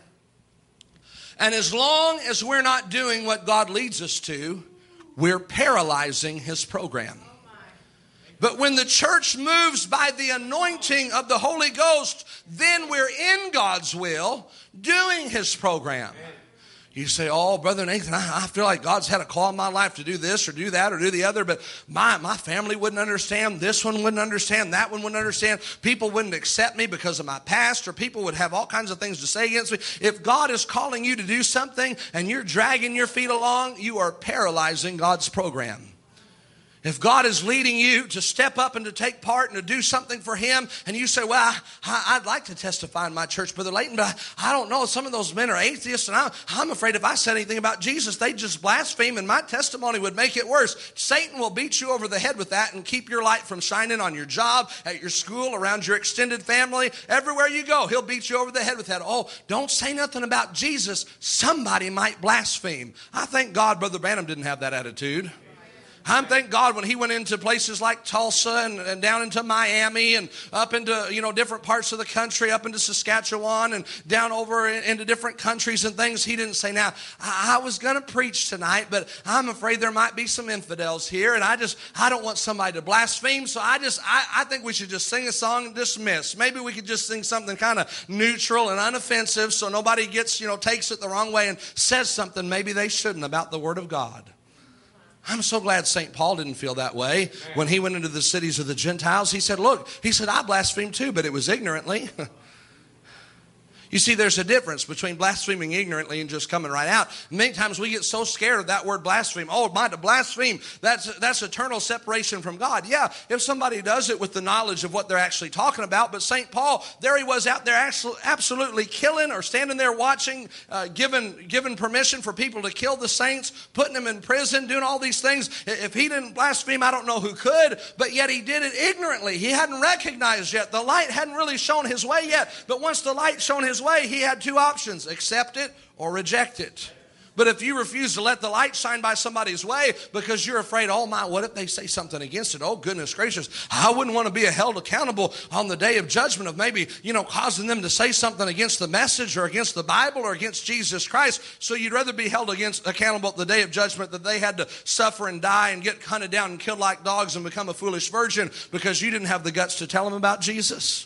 And as long as we're not doing what God leads us to, we're paralyzing his program. But when the church moves by the anointing of the Holy Ghost, then we're in God's will, doing his program. You say, oh, Brother Nathan, I, I feel like God's had a call in my life to do this or do that or do the other, but my, my family wouldn't understand. This one wouldn't understand. That one wouldn't understand. People wouldn't accept me because of my past, or people would have all kinds of things to say against me. If God is calling you to do something and you're dragging your feet along, you are paralyzing God's program. If God is leading you to step up and to take part and to do something for him, and you say, well, I, I, I'd like to testify in my church, Brother Layton, but I, I don't know. Some of those men are atheists, and I, I'm afraid if I said anything about Jesus, they'd just blaspheme, and my testimony would make it worse. Satan will beat you over the head with that and keep your light from shining on your job, at your school, around your extended family. Everywhere you go, he'll beat you over the head with that. Oh, don't say nothing about Jesus. Somebody might blaspheme. I thank God Brother Branham didn't have that attitude. I thank God when he went into places like Tulsa and, and down into Miami and up into, you know, different parts of the country, up into Saskatchewan and down over in, into different countries and things. He didn't say, now, I, I was going to preach tonight, but I'm afraid there might be some infidels here, and I just, I don't want somebody to blaspheme, so I just, I, I think we should just sing a song and dismiss. Maybe we could just sing something kind of neutral and unoffensive so nobody gets, you know, takes it the wrong way and says something maybe they shouldn't about the Word of God. I'm so glad Saint Paul didn't feel that way. When he went into the cities of the Gentiles, he said, look, he said, I blasphemed too, but it was ignorantly. You see, there's a difference between blaspheming ignorantly and just coming right out. Many times we get so scared of that word blaspheme. Oh, my, to blaspheme, that's, that's eternal separation from God. Yeah, if somebody does it with the knowledge of what they're actually talking about. But Saint Paul, there he was out there absolutely killing or standing there watching, uh, giving, giving permission for people to kill the saints, putting them in prison, doing all these things. If he didn't blaspheme, I don't know who could, but yet he did it ignorantly. He hadn't recognized yet. The light hadn't really shown his way yet. But once the light shone his way, he had two options: accept it or reject it. But if you refuse to let the light shine by somebody's way because you're afraid, oh my, what if they say something against it? Oh goodness gracious, I wouldn't want to be held accountable on the day of judgment of maybe, you know, causing them to say something against the message or against the Bible or against Jesus Christ. So you'd rather be held against accountable at the day of judgment that they had to suffer and die and get hunted down and killed like dogs and become a foolish virgin because you didn't have the guts to tell them about Jesus.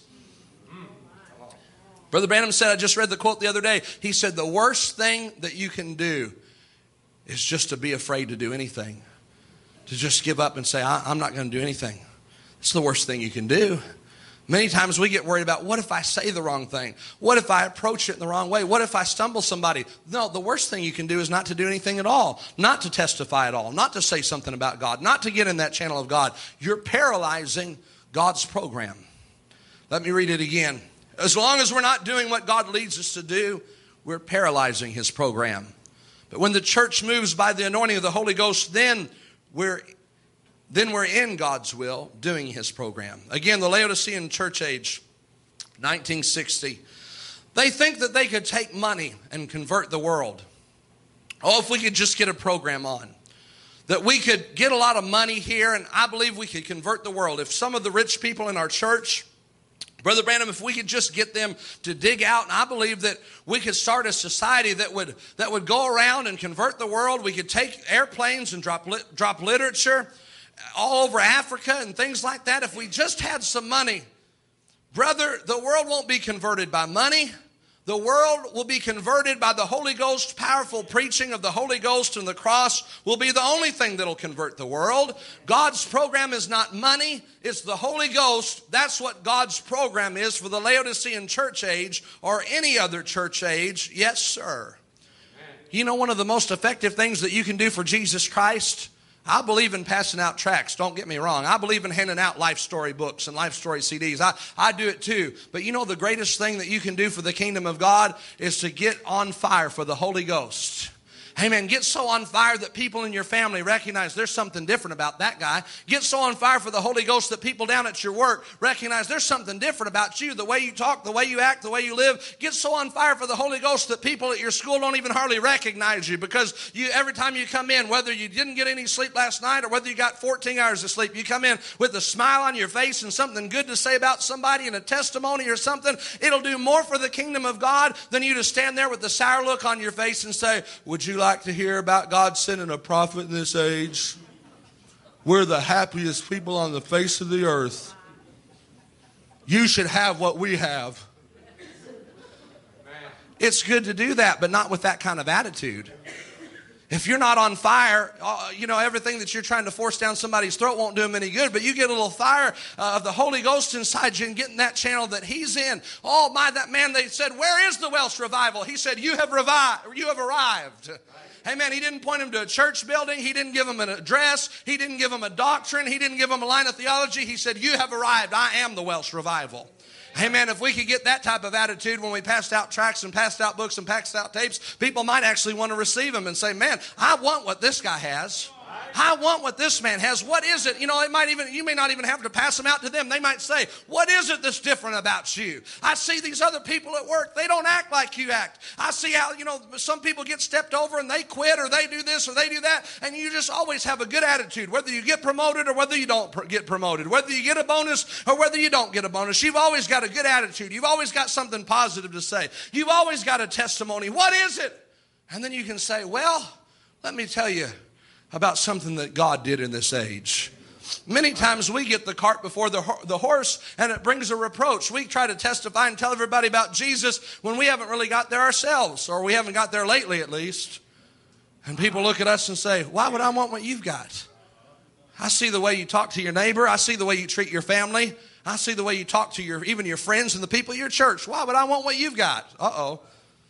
Brother Branham said, I just read the quote the other day. He said, the worst thing that you can do is just to be afraid to do anything. To just give up and say, I, I'm not going to do anything. It's the worst thing you can do. Many times we get worried about, what if I say the wrong thing? What if I approach it in the wrong way? What if I stumble somebody? No, the worst thing you can do is not to do anything at all. Not to testify at all. Not to say something about God. Not to get in that channel of God. You're paralyzing God's program. Let me read it again. As long as we're not doing what God leads us to do, we're paralyzing his program. But when the church moves by the anointing of the Holy Ghost, then we're, then we're in God's will, doing his program. Again, the Laodicean church age, nineteen sixty. They think that they could take money and convert the world. Oh, if we could just get a program on. That we could get a lot of money here, and I believe we could convert the world. If some of the rich people in our church, Brother Branham, if we could just get them to dig out, and I believe that we could start a society that would that would go around and convert the world. We could take airplanes and drop lit, drop literature all over Africa and things like that. If we just had some money, brother, the world won't be converted by money. The world will be converted by the Holy Ghost. Powerful preaching of the Holy Ghost and the cross will be the only thing that'll convert the world. God's program is not money, it's the Holy Ghost. That's what God's program is for the Laodicean church age or any other church age. Yes, sir. You know, one of the most effective things that you can do for Jesus Christ, I believe in passing out tracts, don't get me wrong. I believe in handing out life story books and life story C Ds. I, I do it too. But you know the greatest thing that you can do for the kingdom of God is to get on fire for the Holy Ghost. Amen. Get so on fire that people in your family recognize there's something different about that guy. Get so on fire for the Holy Ghost that people down at your work recognize there's something different about you, the way you talk, the way you act, the way you live. Get so on fire for the Holy Ghost that people at your school don't even hardly recognize you, because you every time you come in, whether you didn't get any sleep last night or whether you got fourteen hours of sleep, you come in with a smile on your face and something good to say about somebody and a testimony or something. It'll do more for the kingdom of God than you to stand there with the sour look on your face and say, would you like to hear about God sending a prophet in this age? We're the happiest people on the face of the earth. You should have what we have. It's good to do that, but not with that kind of attitude. If you're not on fire, uh, you know, everything that you're trying to force down somebody's throat won't do them any good. But you get a little fire uh, of the Holy Ghost inside you and get in that channel that He's in. Oh, my, that man, they said, where is the Welsh revival? He said, you have revived, you have arrived. Amen. He didn't point him to a church building. He didn't give him an address. He didn't give him a doctrine. He didn't give him a line of theology. He said, you have arrived. I am the Welsh revival. Amen. If we could get that type of attitude when we passed out tracts and passed out books and passed out tapes, people might actually want to receive them and say, man, I want what this guy has. I want what this man has. What is it? You know, it might even, you may not even have to pass them out to them. They might say, what is it that's different about you? I see these other people at work. They don't act like you act. I see how, you know, some people get stepped over and they quit or they do this or they do that. And you just always have a good attitude, whether you get promoted or whether you don't pr- get promoted, whether you get a bonus or whether you don't get a bonus. You've always got a good attitude. You've always got something positive to say. You've always got a testimony. What is it? And then you can say, well, let me tell you about something that God did in this age. Many times we get the cart before the, the horse, and it brings a reproach. We try to testify and tell everybody about Jesus when we haven't really got there ourselves, or we haven't got there lately at least. And people look at us and say, why would I want what you've got? I see the way you talk to your neighbor. I see the way you treat your family. I see the way you talk to your even your friends and the people at your church. Why would I want what you've got? Uh-oh.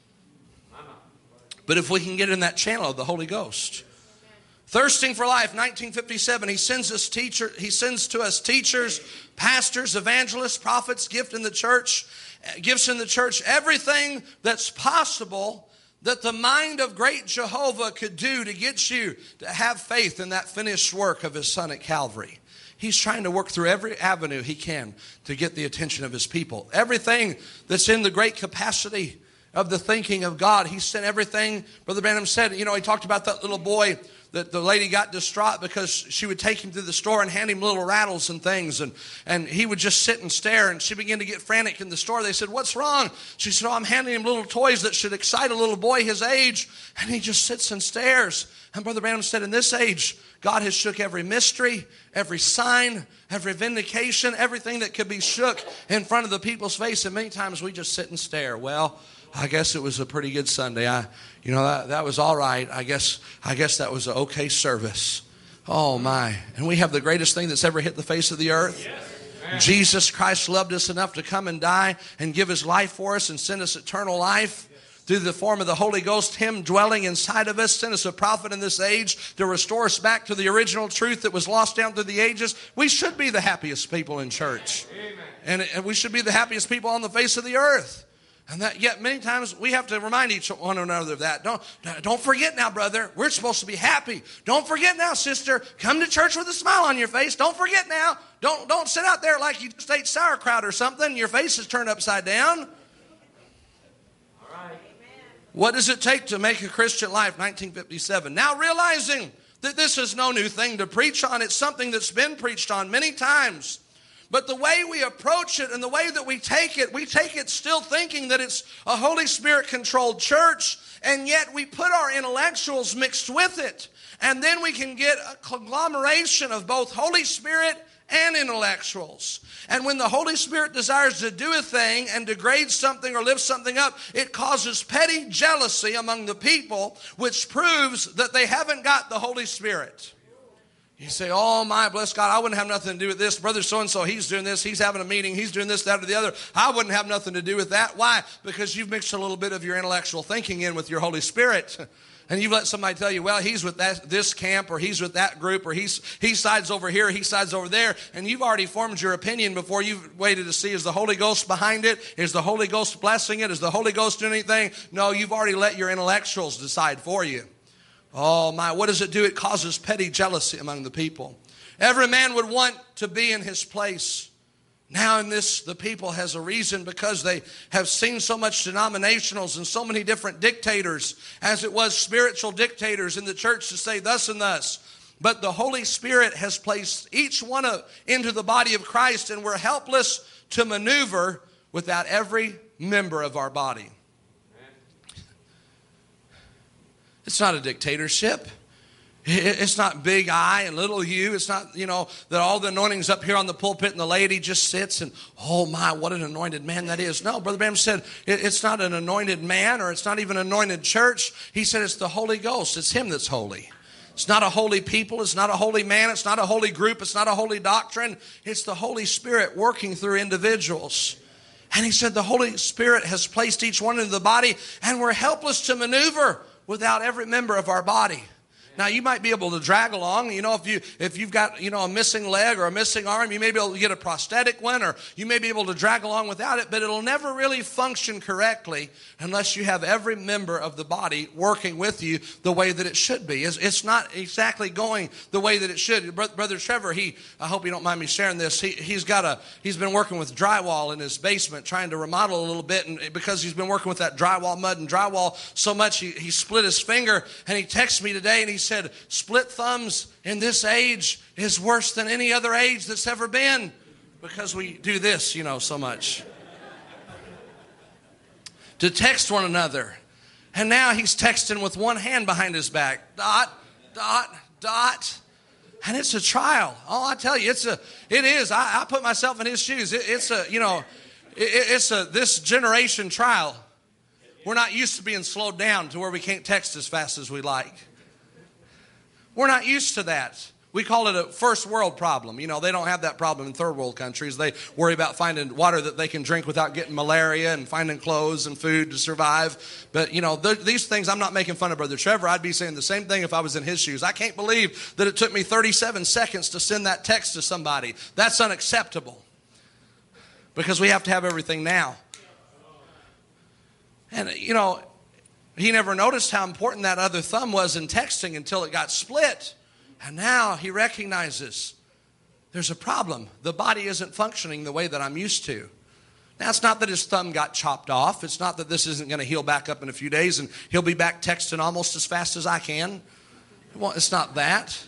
But if we can get in that channel of the Holy Ghost. Thirsting for life, nineteen fifty-seven, he sends us teacher, he sends to us teachers, pastors, evangelists, prophets, gift in the church, gifts in the church, everything that's possible that the mind of great Jehovah could do to get you to have faith in that finished work of His Son at Calvary. He's trying to work through every avenue he can to get the attention of His people. Everything that's in the great capacity of the thinking of God, He sent everything. Brother Branham said, you know, he talked about that little boy that the lady got distraught because she would take him to the store and hand him little rattles and things. And, and he would just sit and stare. And she began to get frantic in the store. They said, what's wrong? She said, oh, I'm handing him little toys that should excite a little boy his age. And he just sits and stares. And Brother Branham said, in this age, God has shook every mystery, every sign, every vindication, everything that could be shook in front of the people's face. And many times we just sit and stare. Well, I guess it was a pretty good Sunday. I, you know, that, that was all right. I guess, I guess that was an okay service. Oh my! And we have the greatest thing that's ever hit the face of the earth. Yes. Jesus Christ loved us enough to come and die and give His life for us and send us eternal life through the form of the Holy Ghost, Him dwelling inside of us, sent us a prophet in this age to restore us back to the original truth that was lost down through the ages. We should be the happiest people in church. And, and we should be the happiest people on the face of the earth. And that yet many times we have to remind each one another of that. Don't, don't forget now, brother, we're supposed to be happy. Don't forget now, sister, come to church with a smile on your face. Don't forget now. Don't, don't sit out there like you just ate sauerkraut or something and your face is turned upside down. All right. What does it take to make a Christian life? nineteen fifty-seven. Now realizing that this is no new thing to preach on. It's something that's been preached on many times. But the way we approach it and the way that we take it, we take it still thinking that it's a Holy Spirit-controlled church, and yet we put our intellectuals mixed with it. And then we can get a conglomeration of both Holy Spirit and intellectuals. And when the Holy Spirit desires to do a thing and degrade something or lift something up, it causes petty jealousy among the people, which proves that they haven't got the Holy Spirit. You say, oh my, bless God, I wouldn't have nothing to do with this. Brother so-and-so, he's doing this. He's having a meeting. He's doing this, that, or the other. I wouldn't have nothing to do with that. Why? Because you've mixed a little bit of your intellectual thinking in with your Holy Spirit. And you've let somebody tell you, well, he's with that, this camp, or he's with that group, or he's, he sides over here, he sides over there. And you've already formed your opinion before you've waited to see, is the Holy Ghost behind it? Is the Holy Ghost blessing it? Is the Holy Ghost doing anything? No, you've already let your intellectuals decide for you. Oh my, what does it do? It causes petty jealousy among the people. Every man would want to be in his place. Now in this, the people has a reason, because they have seen so much denominationals and so many different dictators, as it was spiritual dictators in the church, to say thus and thus. But the Holy Spirit has placed each one of, into the body of Christ, and we're helpless to maneuver without every member of our body. It's not a dictatorship. It's not big I and little you. It's not, you know, that all the anointing's up here on the pulpit and the lady just sits and, oh my, what an anointed man that is. No, Brother Branham said it's not an anointed man, or it's not even an anointed church. He said it's the Holy Ghost. It's Him that's holy. It's not a holy people. It's not a holy man. It's not a holy group. It's not a holy doctrine. It's the Holy Spirit working through individuals. And he said the Holy Spirit has placed each one into the body, and we're helpless to maneuver without every member of our body. Now, you might be able to drag along. You know, if, you, if you've got, you know, a missing leg or a missing arm, you may be able to get a prosthetic one, or you may be able to drag along without it, but it'll never really function correctly unless you have every member of the body working with you the way that it should be. It's, it's not exactly going the way that it should. Brother Trevor, he, I hope you don't mind me sharing this, he, he's got a, he's been working with drywall in his basement, trying to remodel a little bit, and because he's been working with that drywall, mud and drywall so much, he, he split his finger, and he texted me today, and he said, split thumbs in this age is worse than any other age that's ever been, because we do this, you know, so much. To text one another. And now he's texting with one hand behind his back. Dot, dot, dot. And it's a trial. Oh, I tell you, it's a, it is. I, I put myself in his shoes. It, it's a, you know, it, it's a, this generation trial. We're not used to being slowed down to where we can't text as fast as we like. We're not used to that. We call it a first world problem. You know, they don't have that problem in third world countries. They worry about finding water that they can drink without getting malaria, and finding clothes and food to survive. But, you know, th- these things, I'm not making fun of Brother Trevor. I'd be saying the same thing if I was in his shoes. I can't believe that it took me thirty-seven seconds to send that text to somebody. That's unacceptable, because we have to have everything now. And, you know, he never noticed how important that other thumb was in texting until it got split. And now he recognizes there's a problem. The body isn't functioning the way that I'm used to. Now, it's not that his thumb got chopped off. It's not that this isn't going to heal back up in a few days and he'll be back texting almost as fast as I can. Well, it's not that.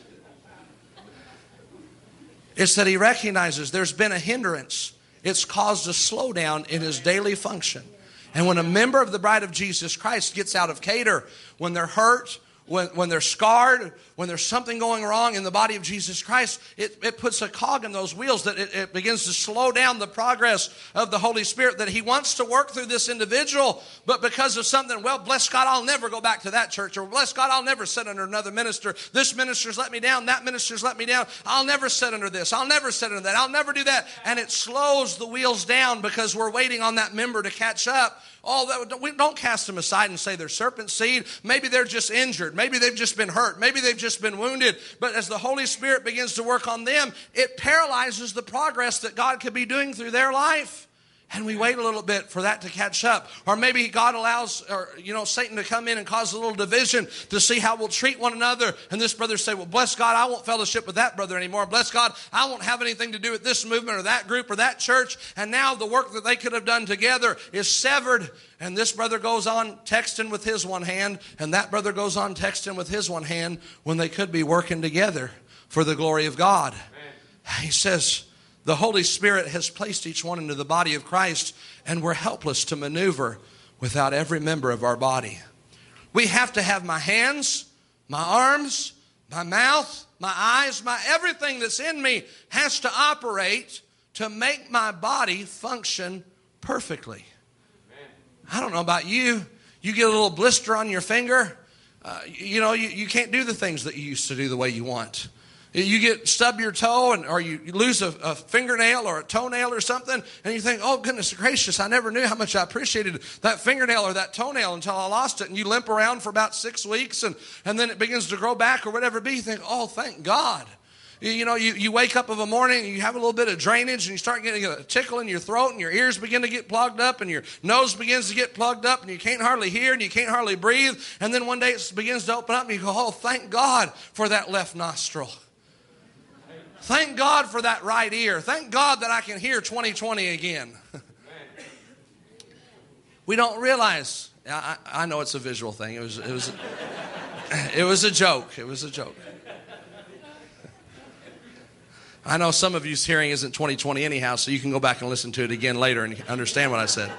It's that he recognizes there's been a hindrance. It's caused a slowdown in his daily function. And when a member of the bride of Jesus Christ gets out of cater, when they're hurt, when, when they're scarred, when there's something going wrong in the body of Jesus Christ, it, it puts a cog in those wheels that it, it begins to slow down the progress of the Holy Spirit, that He wants to work through this individual. But because of something, well, bless God, I'll never go back to that church. Or bless God, I'll never sit under another minister. This minister's let me down. That minister's let me down. I'll never sit under this. I'll never sit under that. I'll never do that. And it slows the wheels down because we're waiting on that member to catch up. Oh, that, we don't cast them aside and say they're serpent seed. Maybe they're just injured. Maybe they've just been hurt. Maybe they've just been wounded. But as the Holy Spirit begins to work on them, it paralyzes the progress that God could be doing through their life. And we wait a little bit for that to catch up. Or maybe God allows, or, you know, Satan to come in and cause a little division to see how we'll treat one another. And this brother say, well, bless God, I won't fellowship with that brother anymore. Bless God, I won't have anything to do with this movement or that group or that church. And now the work that they could have done together is severed. And this brother goes on texting with his one hand, and that brother goes on texting with his one hand, when they could be working together for the glory of God. Amen. He says, the Holy Spirit has placed each one into the body of Christ, and we're helpless to maneuver without every member of our body. We have to have my hands, my arms, my mouth, my eyes, my everything that's in me has to operate to make my body function perfectly. I don't know about you. You get a little blister on your finger. Uh, you know, you, you can't do the things that you used to do the way you want. You get stub your toe, and or you lose a, a fingernail or a toenail or something, and you think, oh, goodness gracious, I never knew how much I appreciated that fingernail or that toenail until I lost it. And you limp around for about six weeks, and, and then it begins to grow back or whatever it be. You think, oh, thank God. You, you know, you, you wake up of a morning, and you have a little bit of drainage, and you start getting a tickle in your throat, and your ears begin to get plugged up, and your nose begins to get plugged up, and you can't hardly hear, and you can't hardly breathe. And then one day it begins to open up, and you go, oh, thank God for that left nostril. Thank God for that right ear. Thank God that I can hear twenty twenty again. We don't realize. I, I know it's a visual thing. It was, it was, it was a joke. It was a joke. I know some of you's hearing isn't twenty twenty anyhow, so you can go back and listen to it again later and understand what I said.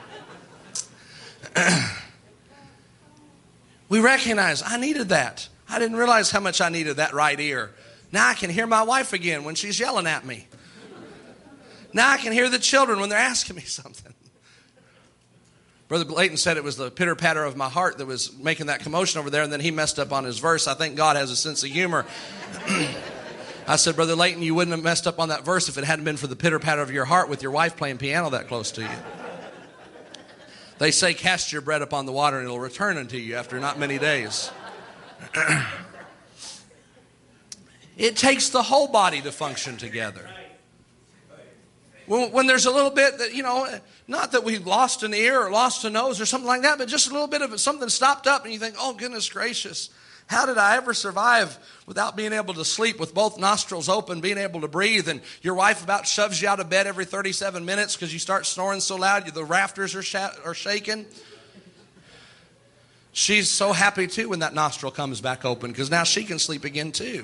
We recognize I needed that. I didn't realize how much I needed that right ear. Now I can hear my wife again when she's yelling at me. Now I can hear the children when they're asking me something. Brother Layton said it was the pitter-patter of my heart that was making that commotion over there, and then he messed up on his verse. I think God has a sense of humor. I said, Brother Layton, you wouldn't have messed up on that verse if it hadn't been for the pitter-patter of your heart with your wife playing piano that close to you. They say, cast your bread upon the water and it'll return unto you after not many days. It takes the whole body to function together. When, when there's a little bit that, you know, not that we've lost an ear or lost a nose or something like that, but just a little bit of something stopped up and you think, oh, goodness gracious, how did I ever survive without being able to sleep with both nostrils open, being able to breathe? And your wife about shoves you out of bed every thirty-seven minutes because you start snoring so loud, the rafters are, sh- are shaking. She's so happy, too, when that nostril comes back open because now she can sleep again, too.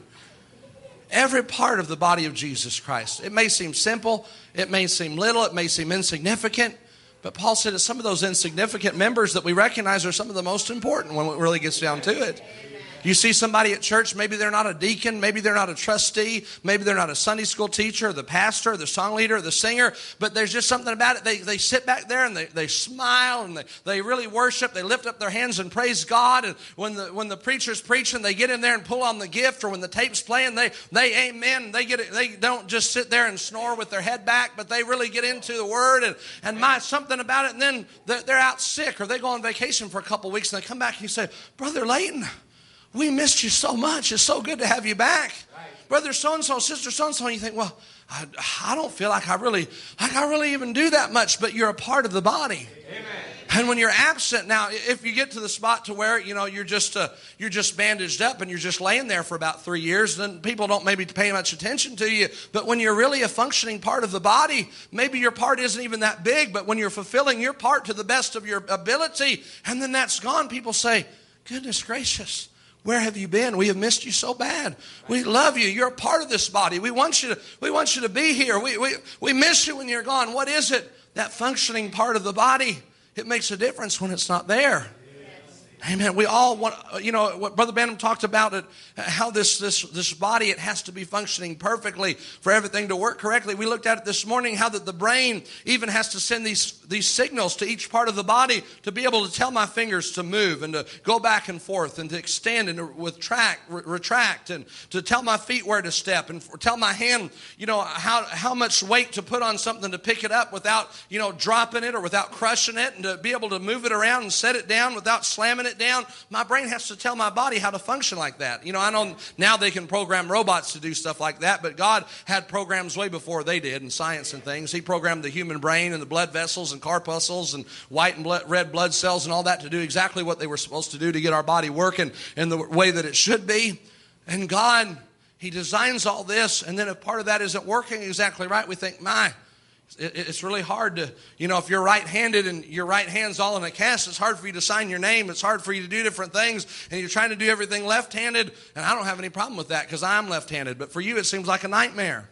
Every part of the body of Jesus Christ. It may seem simple. It may seem little. It may seem insignificant. But Paul said that some of those insignificant members that we recognize are some of the most important when it really gets down to it. You see somebody at church, maybe they're not a deacon, maybe they're not a trustee, maybe they're not a Sunday school teacher, or the pastor, or the song leader, or the singer, but there's just something about it. They, they sit back there and they, they smile and they, they really worship. They lift up their hands and praise God. And when the when the preacher's preaching, they get in there and pull on the gift, or when the tape's playing, they they amen. They get it. They don't just sit there and snore with their head back, but they really get into the Word and and my something about it. And then they're, they're out sick or they go on vacation for a couple of weeks and they come back and you say, Brother Layton, we missed you so much. It's so good to have you back. Right. Brother so-and-so, sister so-and-so. And you think, well, I, I don't feel like I really, like I really even do that much, but you're a part of the body. Amen. And when you're absent, now, if you get to the spot to where, you know, you're just, uh, you're just bandaged up and you're just laying there for about three years, then people don't maybe pay much attention to you. But when you're really a functioning part of the body, maybe your part isn't even that big, but when you're fulfilling your part to the best of your ability, and then that's gone, people say, goodness gracious, where have you been? We have missed you so bad. We love you. You're a part of this body. We want you to, we want you to be here. We, we, we miss you when you're gone. What is it? That functioning part of the body. It makes a difference when it's not there. Amen. We all want, you know, what Brother Branham talked about it, how this, this, this body, it has to be functioning perfectly for everything to work correctly. We looked at it this morning, how that the brain even has to send these, these signals to each part of the body to be able to tell my fingers to move and to go back and forth and to extend and to retract, retract and to tell my feet where to step and tell my hand, you know, how, how much weight to put on something to pick it up without, you know, dropping it or without crushing it, and to be able to move it around and set it down without slamming it down. My brain has to tell my body how to function like that. You know, I know now they can program robots to do stuff like that, but God had programs way before they did in science and things. He programmed the human brain and the blood vessels and corpuscles and white and blood, red blood cells and all that to do exactly what they were supposed to do to get our body working in the way that it should be. And God, He designs all this, and then if part of that isn't working exactly right, we think, my, it's really hard to, you know, if you're right-handed and your right hand's all in a cast, it's hard for you to sign your name. It's hard for you to do different things, and you're trying to do everything left-handed, and I don't have any problem with that because I'm left-handed. But for you, it seems like a nightmare.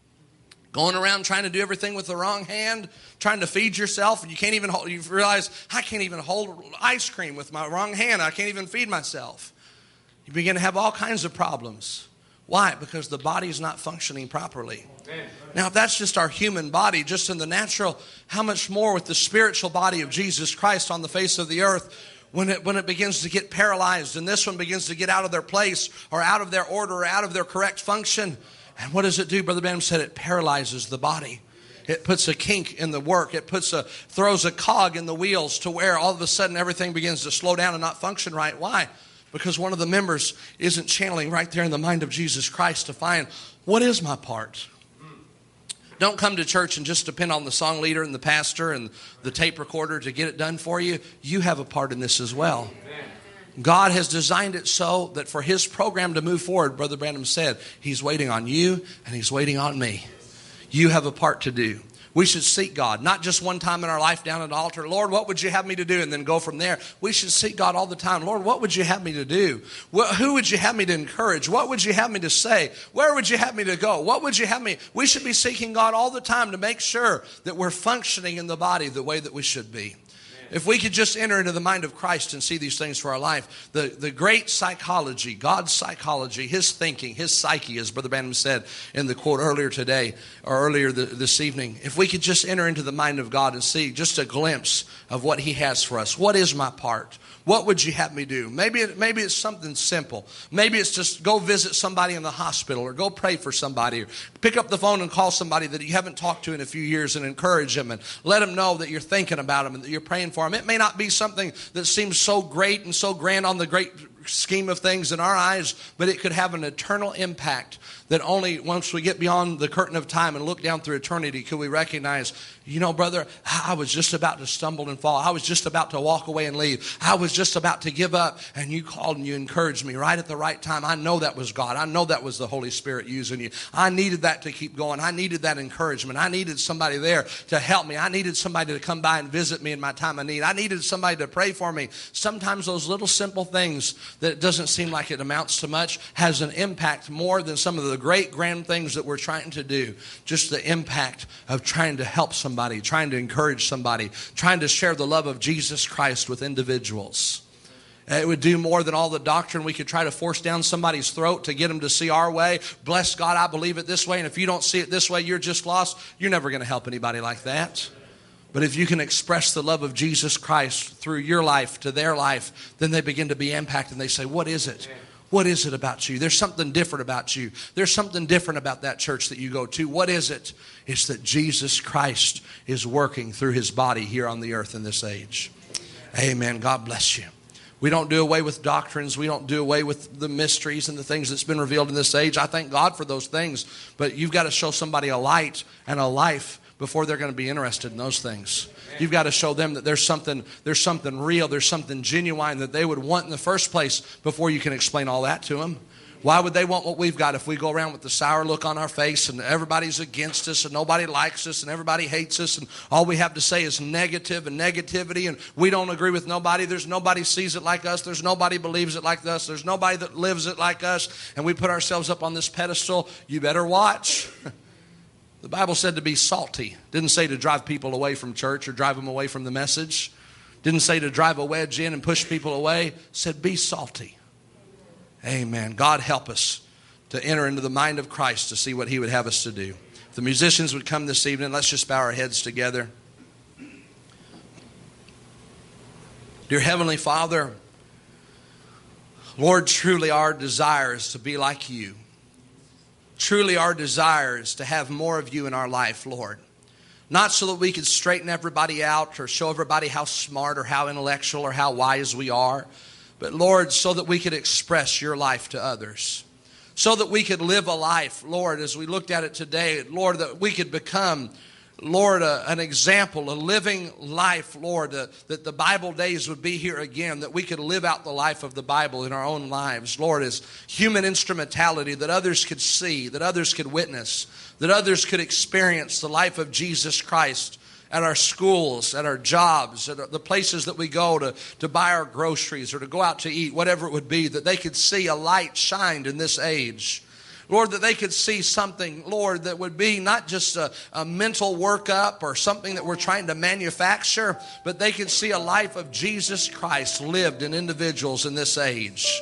Going around trying to do everything with the wrong hand, trying to feed yourself, and you can't even hold, you realize, I can't even hold ice cream with my wrong hand. I can't even feed myself. You begin to have all kinds of problems. Why? Because the body is not functioning properly. Now, if that's just our human body, just in the natural, how much more with the spiritual body of Jesus Christ on the face of the earth when it, when it begins to get paralyzed and this one begins to get out of their place or out of their order or out of their correct function. And what does it do? Brother Branham said it paralyzes the body. It puts a kink in the work. It puts a throws a cog in the wheels to where all of a sudden everything begins to slow down and not function right. Why? Because one of the members isn't channeling right there in the mind of Jesus Christ to find, what is my part? Don't come to church and just depend on the song leader and the pastor and the tape recorder to get it done for you. You have a part in this as well. God has designed it so that for His program to move forward, Brother Branham said, He's waiting on you and He's waiting on me. You have a part to do. We should seek God, not just one time in our life down at the altar. Lord, what would you have me to do? And then go from there. We should seek God all the time. Lord, what would you have me to do? Who would you have me to encourage? What would you have me to say? Where would you have me to go? What would you have me? We should be seeking God all the time to make sure that we're functioning in the body the way that we should be. If we could just enter into the mind of Christ and see these things for our life, the, the great psychology, God's psychology, His thinking, His psyche, as Brother Branham said in the quote earlier today, or earlier the, this evening, if we could just enter into the mind of God and see just a glimpse of what He has for us. What is my part? What would you have me do? Maybe it, maybe it's something simple. Maybe it's just go visit somebody in the hospital or go pray for somebody or pick up the phone and call somebody that you haven't talked to in a few years and encourage them and let them know that you're thinking about them and that you're praying for them. It may not be something that seems so great and so grand on the great scheme of things in our eyes, but it could have an eternal impact that only once we get beyond the curtain of time and look down through eternity could we recognize, you know, brother, I was just about to stumble and fall. I was just about to walk away and leave. I was just about to give up, and you called and you encouraged me right at the right time. I know that was God. I know that was the Holy Spirit using you. I needed that to keep going. I needed that encouragement. I needed somebody there to help me. I needed somebody to come by and visit me in my time of need. I needed somebody to pray for me. Sometimes those little simple things that it doesn't seem like it amounts to much has an impact more than some of the great grand things that we're trying to do. Just the impact of trying to help somebody, trying to encourage somebody, trying to share the love of Jesus Christ with individuals. It would do more than all the doctrine we could try to force down somebody's throat to get them to see our way. Bless God, I believe it this way, and if you don't see it this way, you're just lost. You're never going to help anybody like that. But if you can express the love of Jesus Christ through your life to their life, then they begin to be impacted and they say, what is it? What is it about you? There's something different about you. There's something different about that church that you go to. What is it? It's that Jesus Christ is working through His body here on the earth in this age. Amen. God bless you. We don't do away with doctrines. We don't do away with the mysteries and the things that's been revealed in this age. I thank God for those things. But you've got to show somebody a light and a life before they're going to be interested in those things. You've got to show them that there's something, there's something real, there's something genuine that they would want in the first place before you can explain all that to them. Why would they want what we've got if we go around with the sour look on our face and everybody's against us and nobody likes us and everybody hates us and all we have to say is negative and negativity and we don't agree with nobody. There's nobody sees it like us. There's nobody believes it like us. There's nobody that lives it like us. And we put ourselves up on this pedestal. You better watch. The Bible said to be salty. Didn't say to drive people away from church or drive them away from the message. Didn't say to drive a wedge in and push people away. It said be salty. Amen. God help us to enter into the mind of Christ to see what He would have us to do. If the musicians would come this evening, let's just bow our heads together. Dear Heavenly Father, Lord, truly our desire is to be like You. Truly our desire is to have more of You in our life, Lord. Not so that we could straighten everybody out or show everybody how smart or how intellectual or how wise we are, but Lord, so that we could express Your life to others. So that we could live a life, Lord, as we looked at it today, Lord, that we could become, Lord, a, an example, a living life, Lord, uh, that the Bible days would be here again, that we could live out the life of the Bible in our own lives, Lord, as human instrumentality that others could see, that others could witness, that others could experience the life of Jesus Christ at our schools, at our jobs, at the places that we go to, to buy our groceries or to go out to eat, whatever it would be, that they could see a light shined in this age. Lord, that they could see something, Lord, that would be not just a, a mental workup or something that we're trying to manufacture, but they could see a life of Jesus Christ lived in individuals in this age.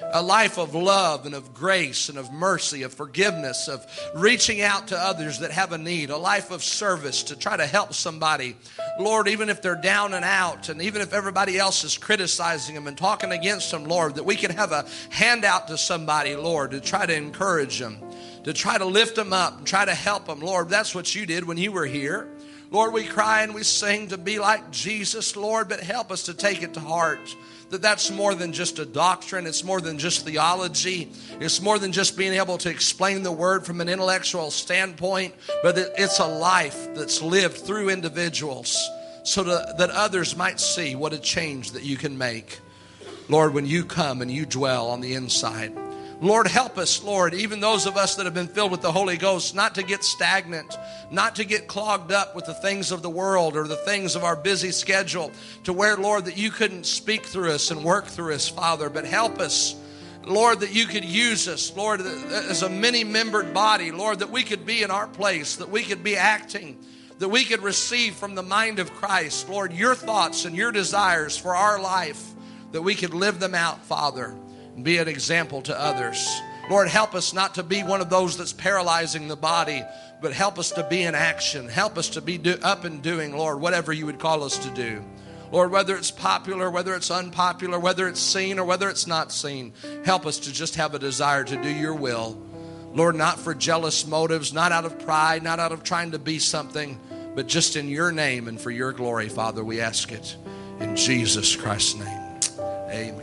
A life of love and of grace and of mercy, of forgiveness, of reaching out to others that have a need. A life of service to try to help somebody. Lord, even if they're down and out, and even if everybody else is criticizing them and talking against them, Lord, that we can have a handout to somebody, Lord, to try to encourage them, to try to lift them up and try to help them. Lord, that's what you did when you were here. Lord, we cry and we sing to be like Jesus, Lord, but help us to take it to heart. That that's more than just a doctrine. It's more than just theology. It's more than just being able to explain the word from an intellectual standpoint, but that it's a life that's lived through individuals so to, that others might see what a change that you can make. Lord, when you come and you dwell on the inside. Lord, help us, Lord, even those of us that have been filled with the Holy Ghost, not to get stagnant, not to get clogged up with the things of the world or the things of our busy schedule, to where, Lord, that you couldn't speak through us and work through us, Father, but help us, Lord, that you could use us, Lord, as a many-membered body, Lord, that we could be in our place, that we could be acting, that we could receive from the mind of Christ, Lord, your thoughts and your desires for our life, that we could live them out, Father, and be an example to others. Lord, help us not to be one of those that's paralyzing the body, but help us to be in action. Help us to be do, up and doing, Lord, whatever you would call us to do. Lord, whether it's popular, whether it's unpopular, whether it's seen or whether it's not seen, help us to just have a desire to do your will. Lord, not for jealous motives, not out of pride, not out of trying to be something, but just in your name and for your glory, Father, we ask it. In Jesus Christ's name, amen.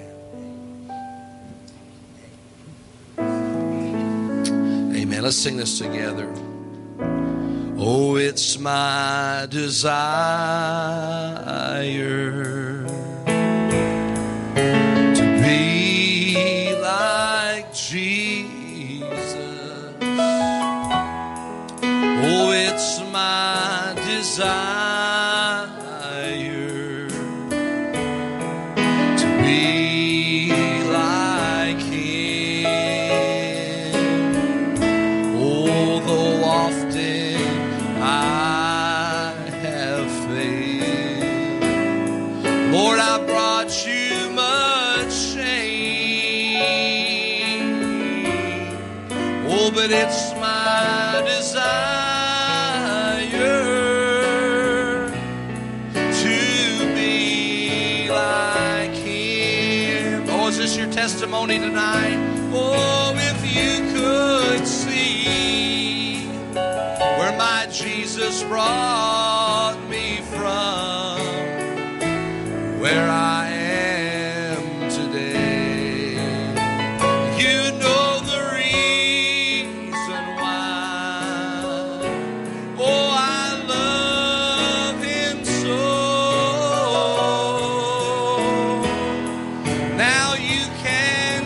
Amen. Let's sing this together. Oh, it's my desire to be like Jesus. Oh, it's my desire to be like Him. Oh, though often I have failed, Lord, I brought you much shame. Oh, but it's my desire to be like Him. Oh, is this your testimony tonight? Oh, if you could see where my Jesus brought me from, where I am today, you know the reason why. Oh, I love Him so. Now you can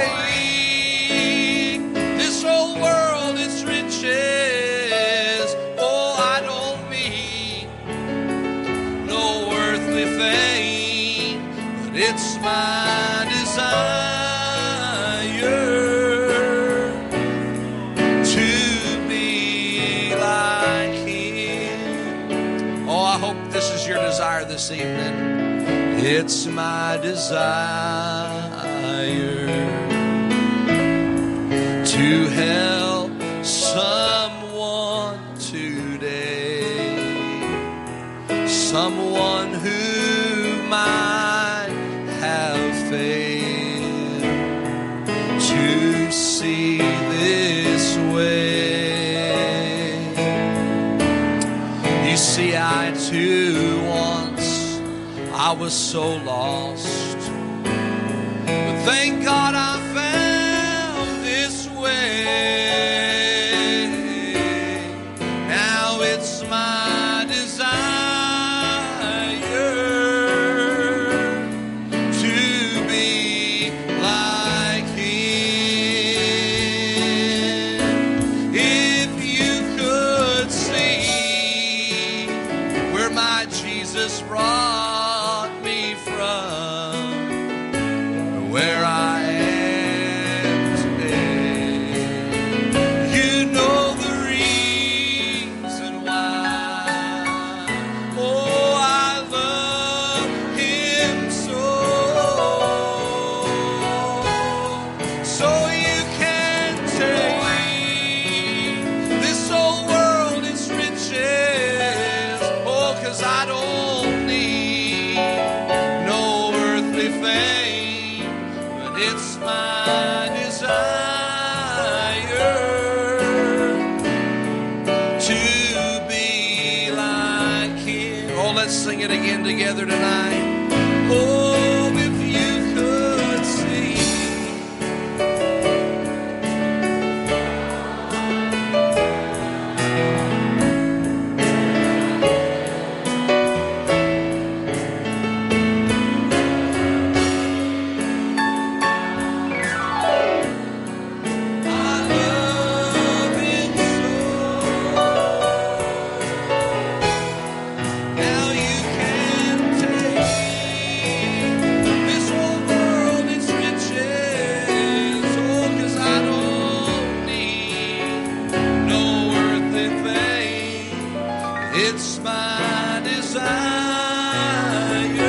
take this whole world, its riches. Oh, I don't need no earthly fame, but it's my desire to be like Him. Oh, I hope this is your desire this evening. It's my desire to help someone today, someone who might have failed to see this way. You see, I too once, I was so lost, but thank God I found this way. Now it's my desire to be like Him. If you could see where my Jesus brought me from, where I am It's my desire to be like Him. Oh, let's sing it again together tonight. Oh, if you could see. It's my desire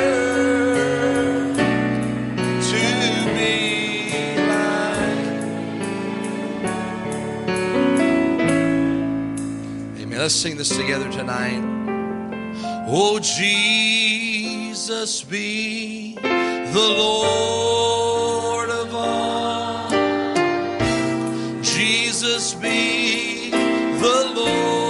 to be like. Amen. Let's sing this together tonight. Oh, Jesus, be the Lord of all. Jesus, be the Lord.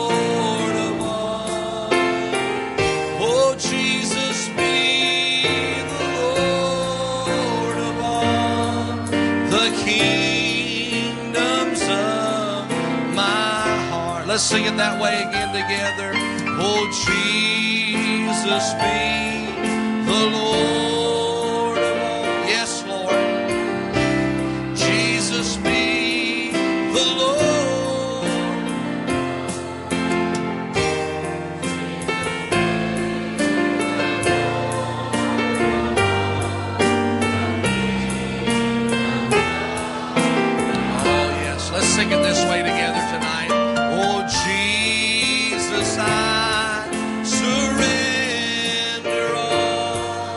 Let's sing it that way again together. Oh, Jesus, be the Lord of all. Yes, Lord. Jesus, be the Lord. Oh, yes. Let's sing it this way together tonight. Oh, Jesus, I surrender all.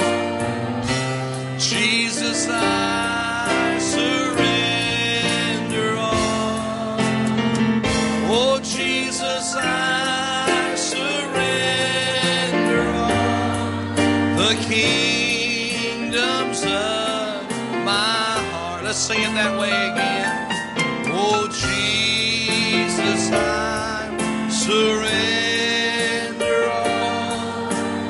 Jesus, I surrender all. Oh, Jesus, I surrender all. The kingdoms of my heart. Let's sing it that way again. Oh, Jesus, I surrender all.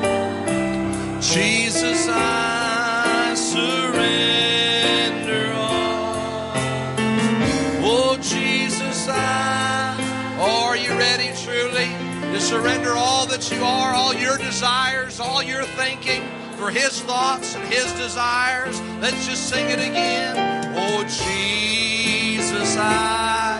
Jesus, I surrender all. Oh, Jesus, I. Oh, are you ready truly to surrender all that you are, all your desires, all your thinking for His thoughts and His desires? Let's just sing it again. Oh, Jesus, I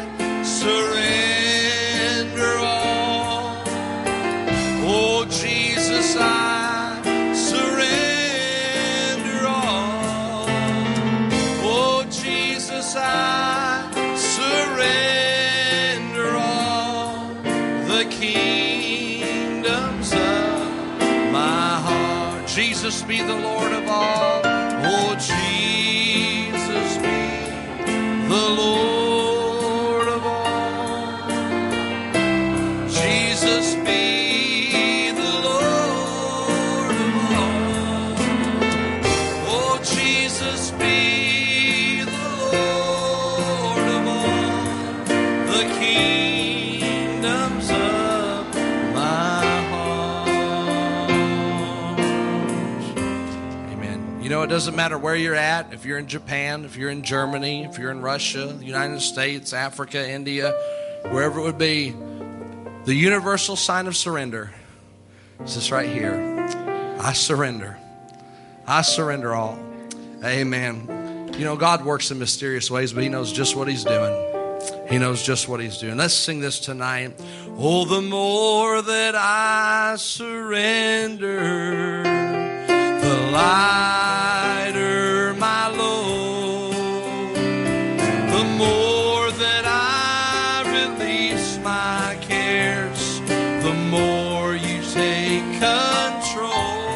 surrender all. Oh, Jesus, I surrender all. Oh, Jesus, I surrender all. The kingdoms of my heart. Jesus, be the Lord of all. Oh, Jesus, be the Lord of all. Jesus, be the Lord of all. Oh, Jesus, be the Lord of all. The kingdoms of my heart. Amen. You know, it doesn't matter where you're at, if you're in Japan, if you're in Germany, if you're in Russia, the United States, Africa, India, wherever it would be, the universal sign of surrender is this right here. I surrender. I surrender all. Amen. You know, God works in mysterious ways, but He knows just what He's doing. He knows just what He's doing. Let's sing this tonight. Oh, the more that I surrender, the lighter my load. The more that I release my cares, the more you take control.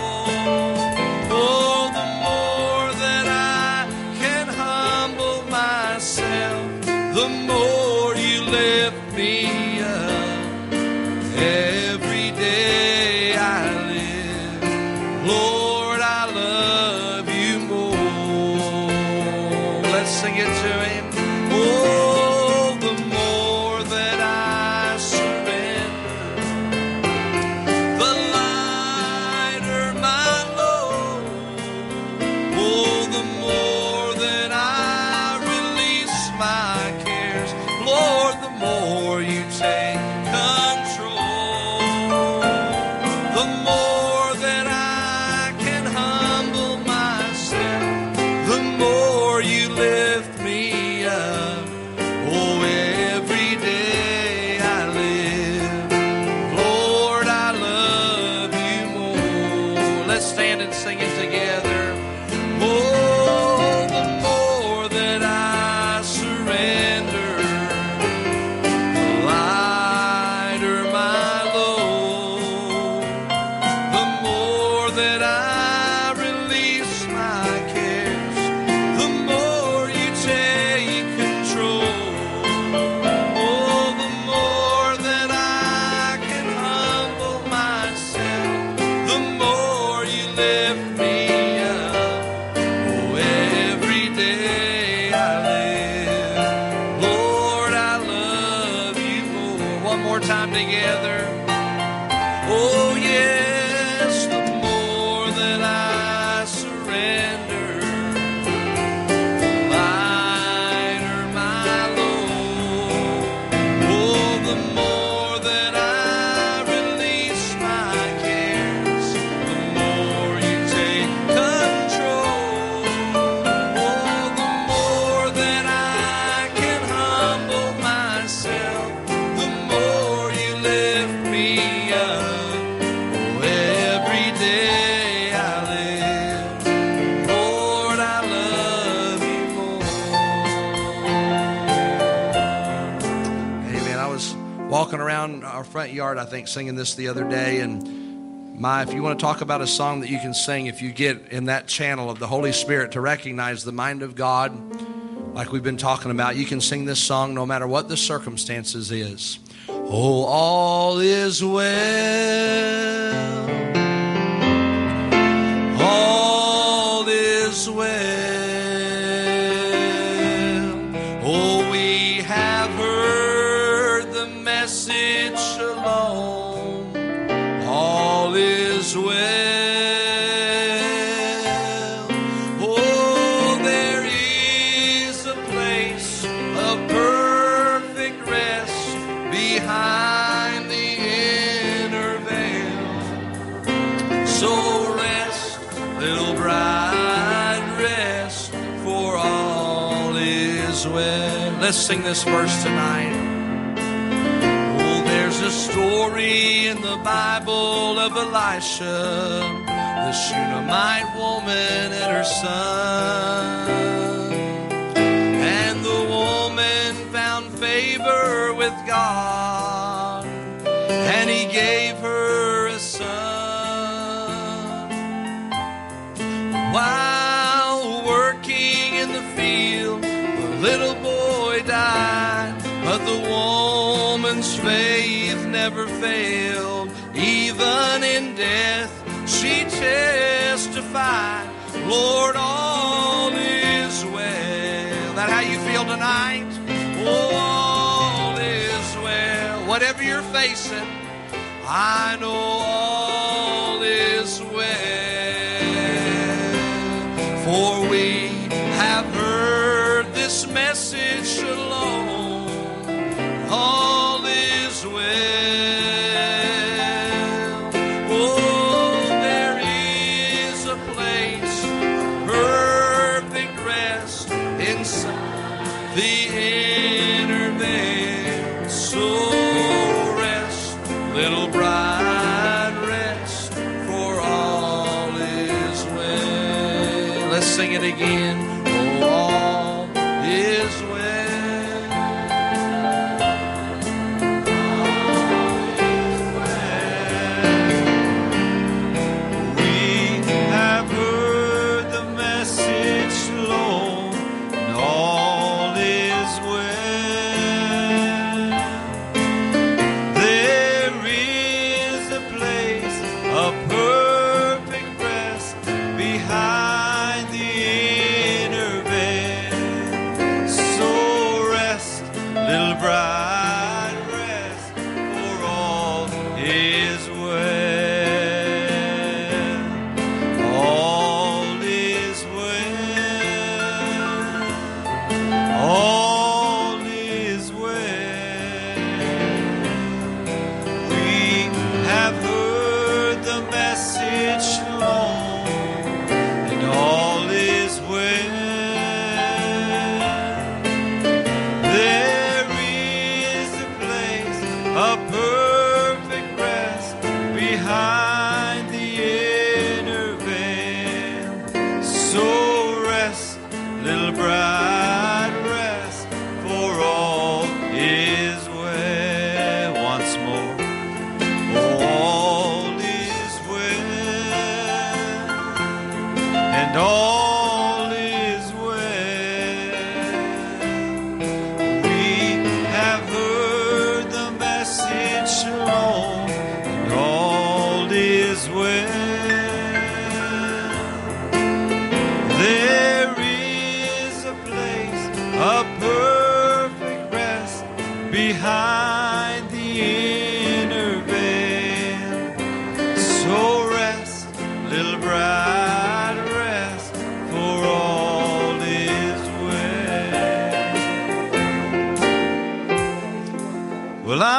Oh, the more that I can humble myself, the more you lift me up. Every day I live, Lord, I love you more. Let's sing it to him. Oh, the more that I surrender, the lighter my load. Oh, the more that I release my cares, Lord, the more you take control. The more that I can humble myself, the more you lift me up. Oh, every day I live, Lord, I love you more. Let's stand and sing it together. Oh, the more that I surrender, the lighter my load. The more that I release my cares, the more you take control. Oh, the more that I can humble myself, the more you lift me up. Oh, every day I live, Lord, I love you more. One more time together. Oh, yes, the more that I surrender, the lighter my load. Oh, the more that I release my cares, the more you take control. Oh, the more that I can humble myself, the more you lift me up. Oh, every day I live, Lord, I love you more. Amen. I was walking around our front yard, I think, singing this the other day, and my, if you want to talk about a song that you can sing, if you get in that channel of the Holy Spirit to recognize the mind of God, like we've been talking about, you can sing this song no matter what the circumstances is. Oh, all is well. All is well. Oh, we have heard the message shalom. All is well. Oh, there is a place of perfect rest behind the inner veil. So rest, little bride, rest, for all is well. Let's sing this verse tonight. Oh, there's a story in the Bible of Elisha, the Shunammite woman and her son. And the woman found favor with God, and he gave her a son. While working in the field, the little boy died, but the woman's faith never failed. Even in death, she testified, Lord, all is well. That how you feel tonight? Oh, all is well. Whatever you're facing, I know all is well. For we have heard this message, shalom, all is well. Oh, there is a place of perfect rest inside the inner veil. So rest, little bride, rest, for all is well. Let's sing it again. Oh, all is well. We have heard the message, Lord, and all is well. There is a place of perfect rest behind the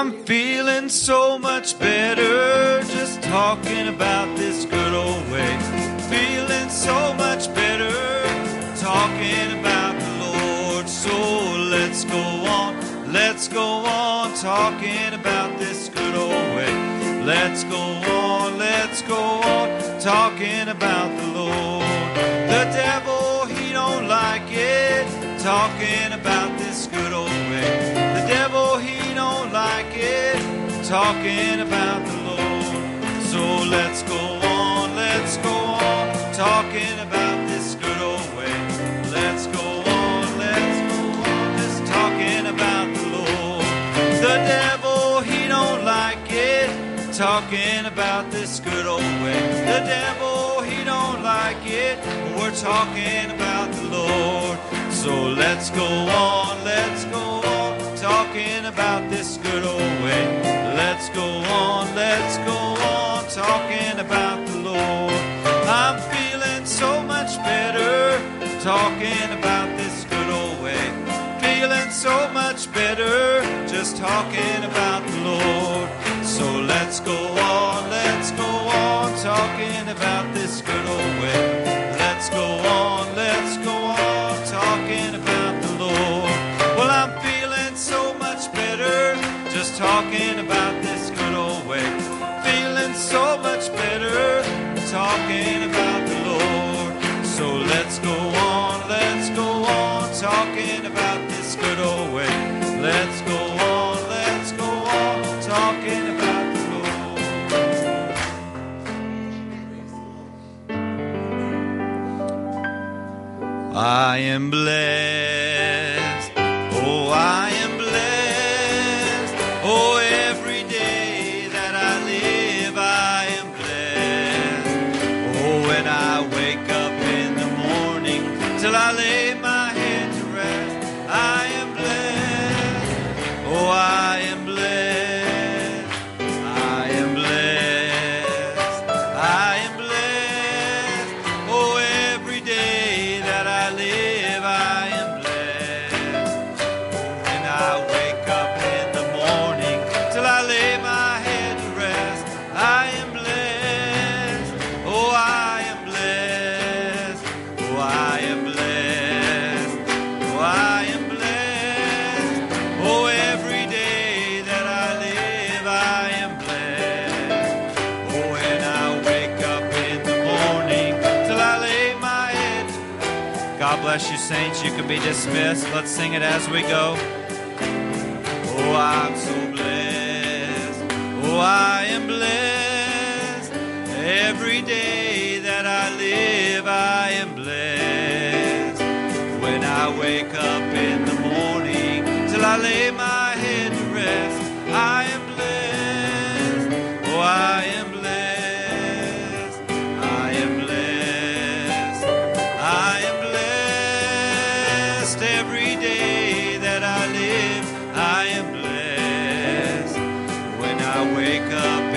I'm feeling so much better just talking about this good old way. Feeling so much better talking about the Lord. So let's go on, let's go on talking about this good old way. Let's go on, let's go on talking about the Lord. The devil, he don't like it talking about this good old way. The devil, he don't like it talking about the Lord. So let's go on, let's go on talking about this good old way. Let's go on, let's go on just talking about the Lord. The devil, he don't like it talking about this good old way. The devil, he don't like it. We're talking about the Lord. So let's go on, let's go on talking about this good old way. Let's go on, let's go on talking about the Lord. I'm feeling so much better talking about this good old way. Feeling so much better just talking about the Lord. So let's go on, let's go on talking about this good old way. Let's go on, let's go on talking about the Lord. Well, I'm feeling so much better just talking about this good old way. Feeling so much better talking about the Lord. So let's go on, let's go on talking about this good old way. Let's go on, let's go on talking about the Lord. I am blessed, oh I am blessed, oh every day that I live I am blessed. Oh when I wake up in the morning till I lay my head to rest, I am blessed, oh I am blessed, I am blessed, I am blessed, oh every day that I live I am blessed. When I wake up in the morning till I lay my head to rest, I am blessed, oh I am blessed, oh I am blessed, oh I am blessed, oh every day that I live I am blessed. Oh when I wake up in the morning till I lay my head. God bless you, saints. You can be dismissed. Let's sing it as we go. Oh, I'm so blessed. Oh, I am blessed. Every day that I live, I am blessed. When I wake up in the morning till I lay my head to rest, I am blessed. Oh, I am blessed. I am blessed. I am blessed. Every day that I live, I am blessed. When I wake up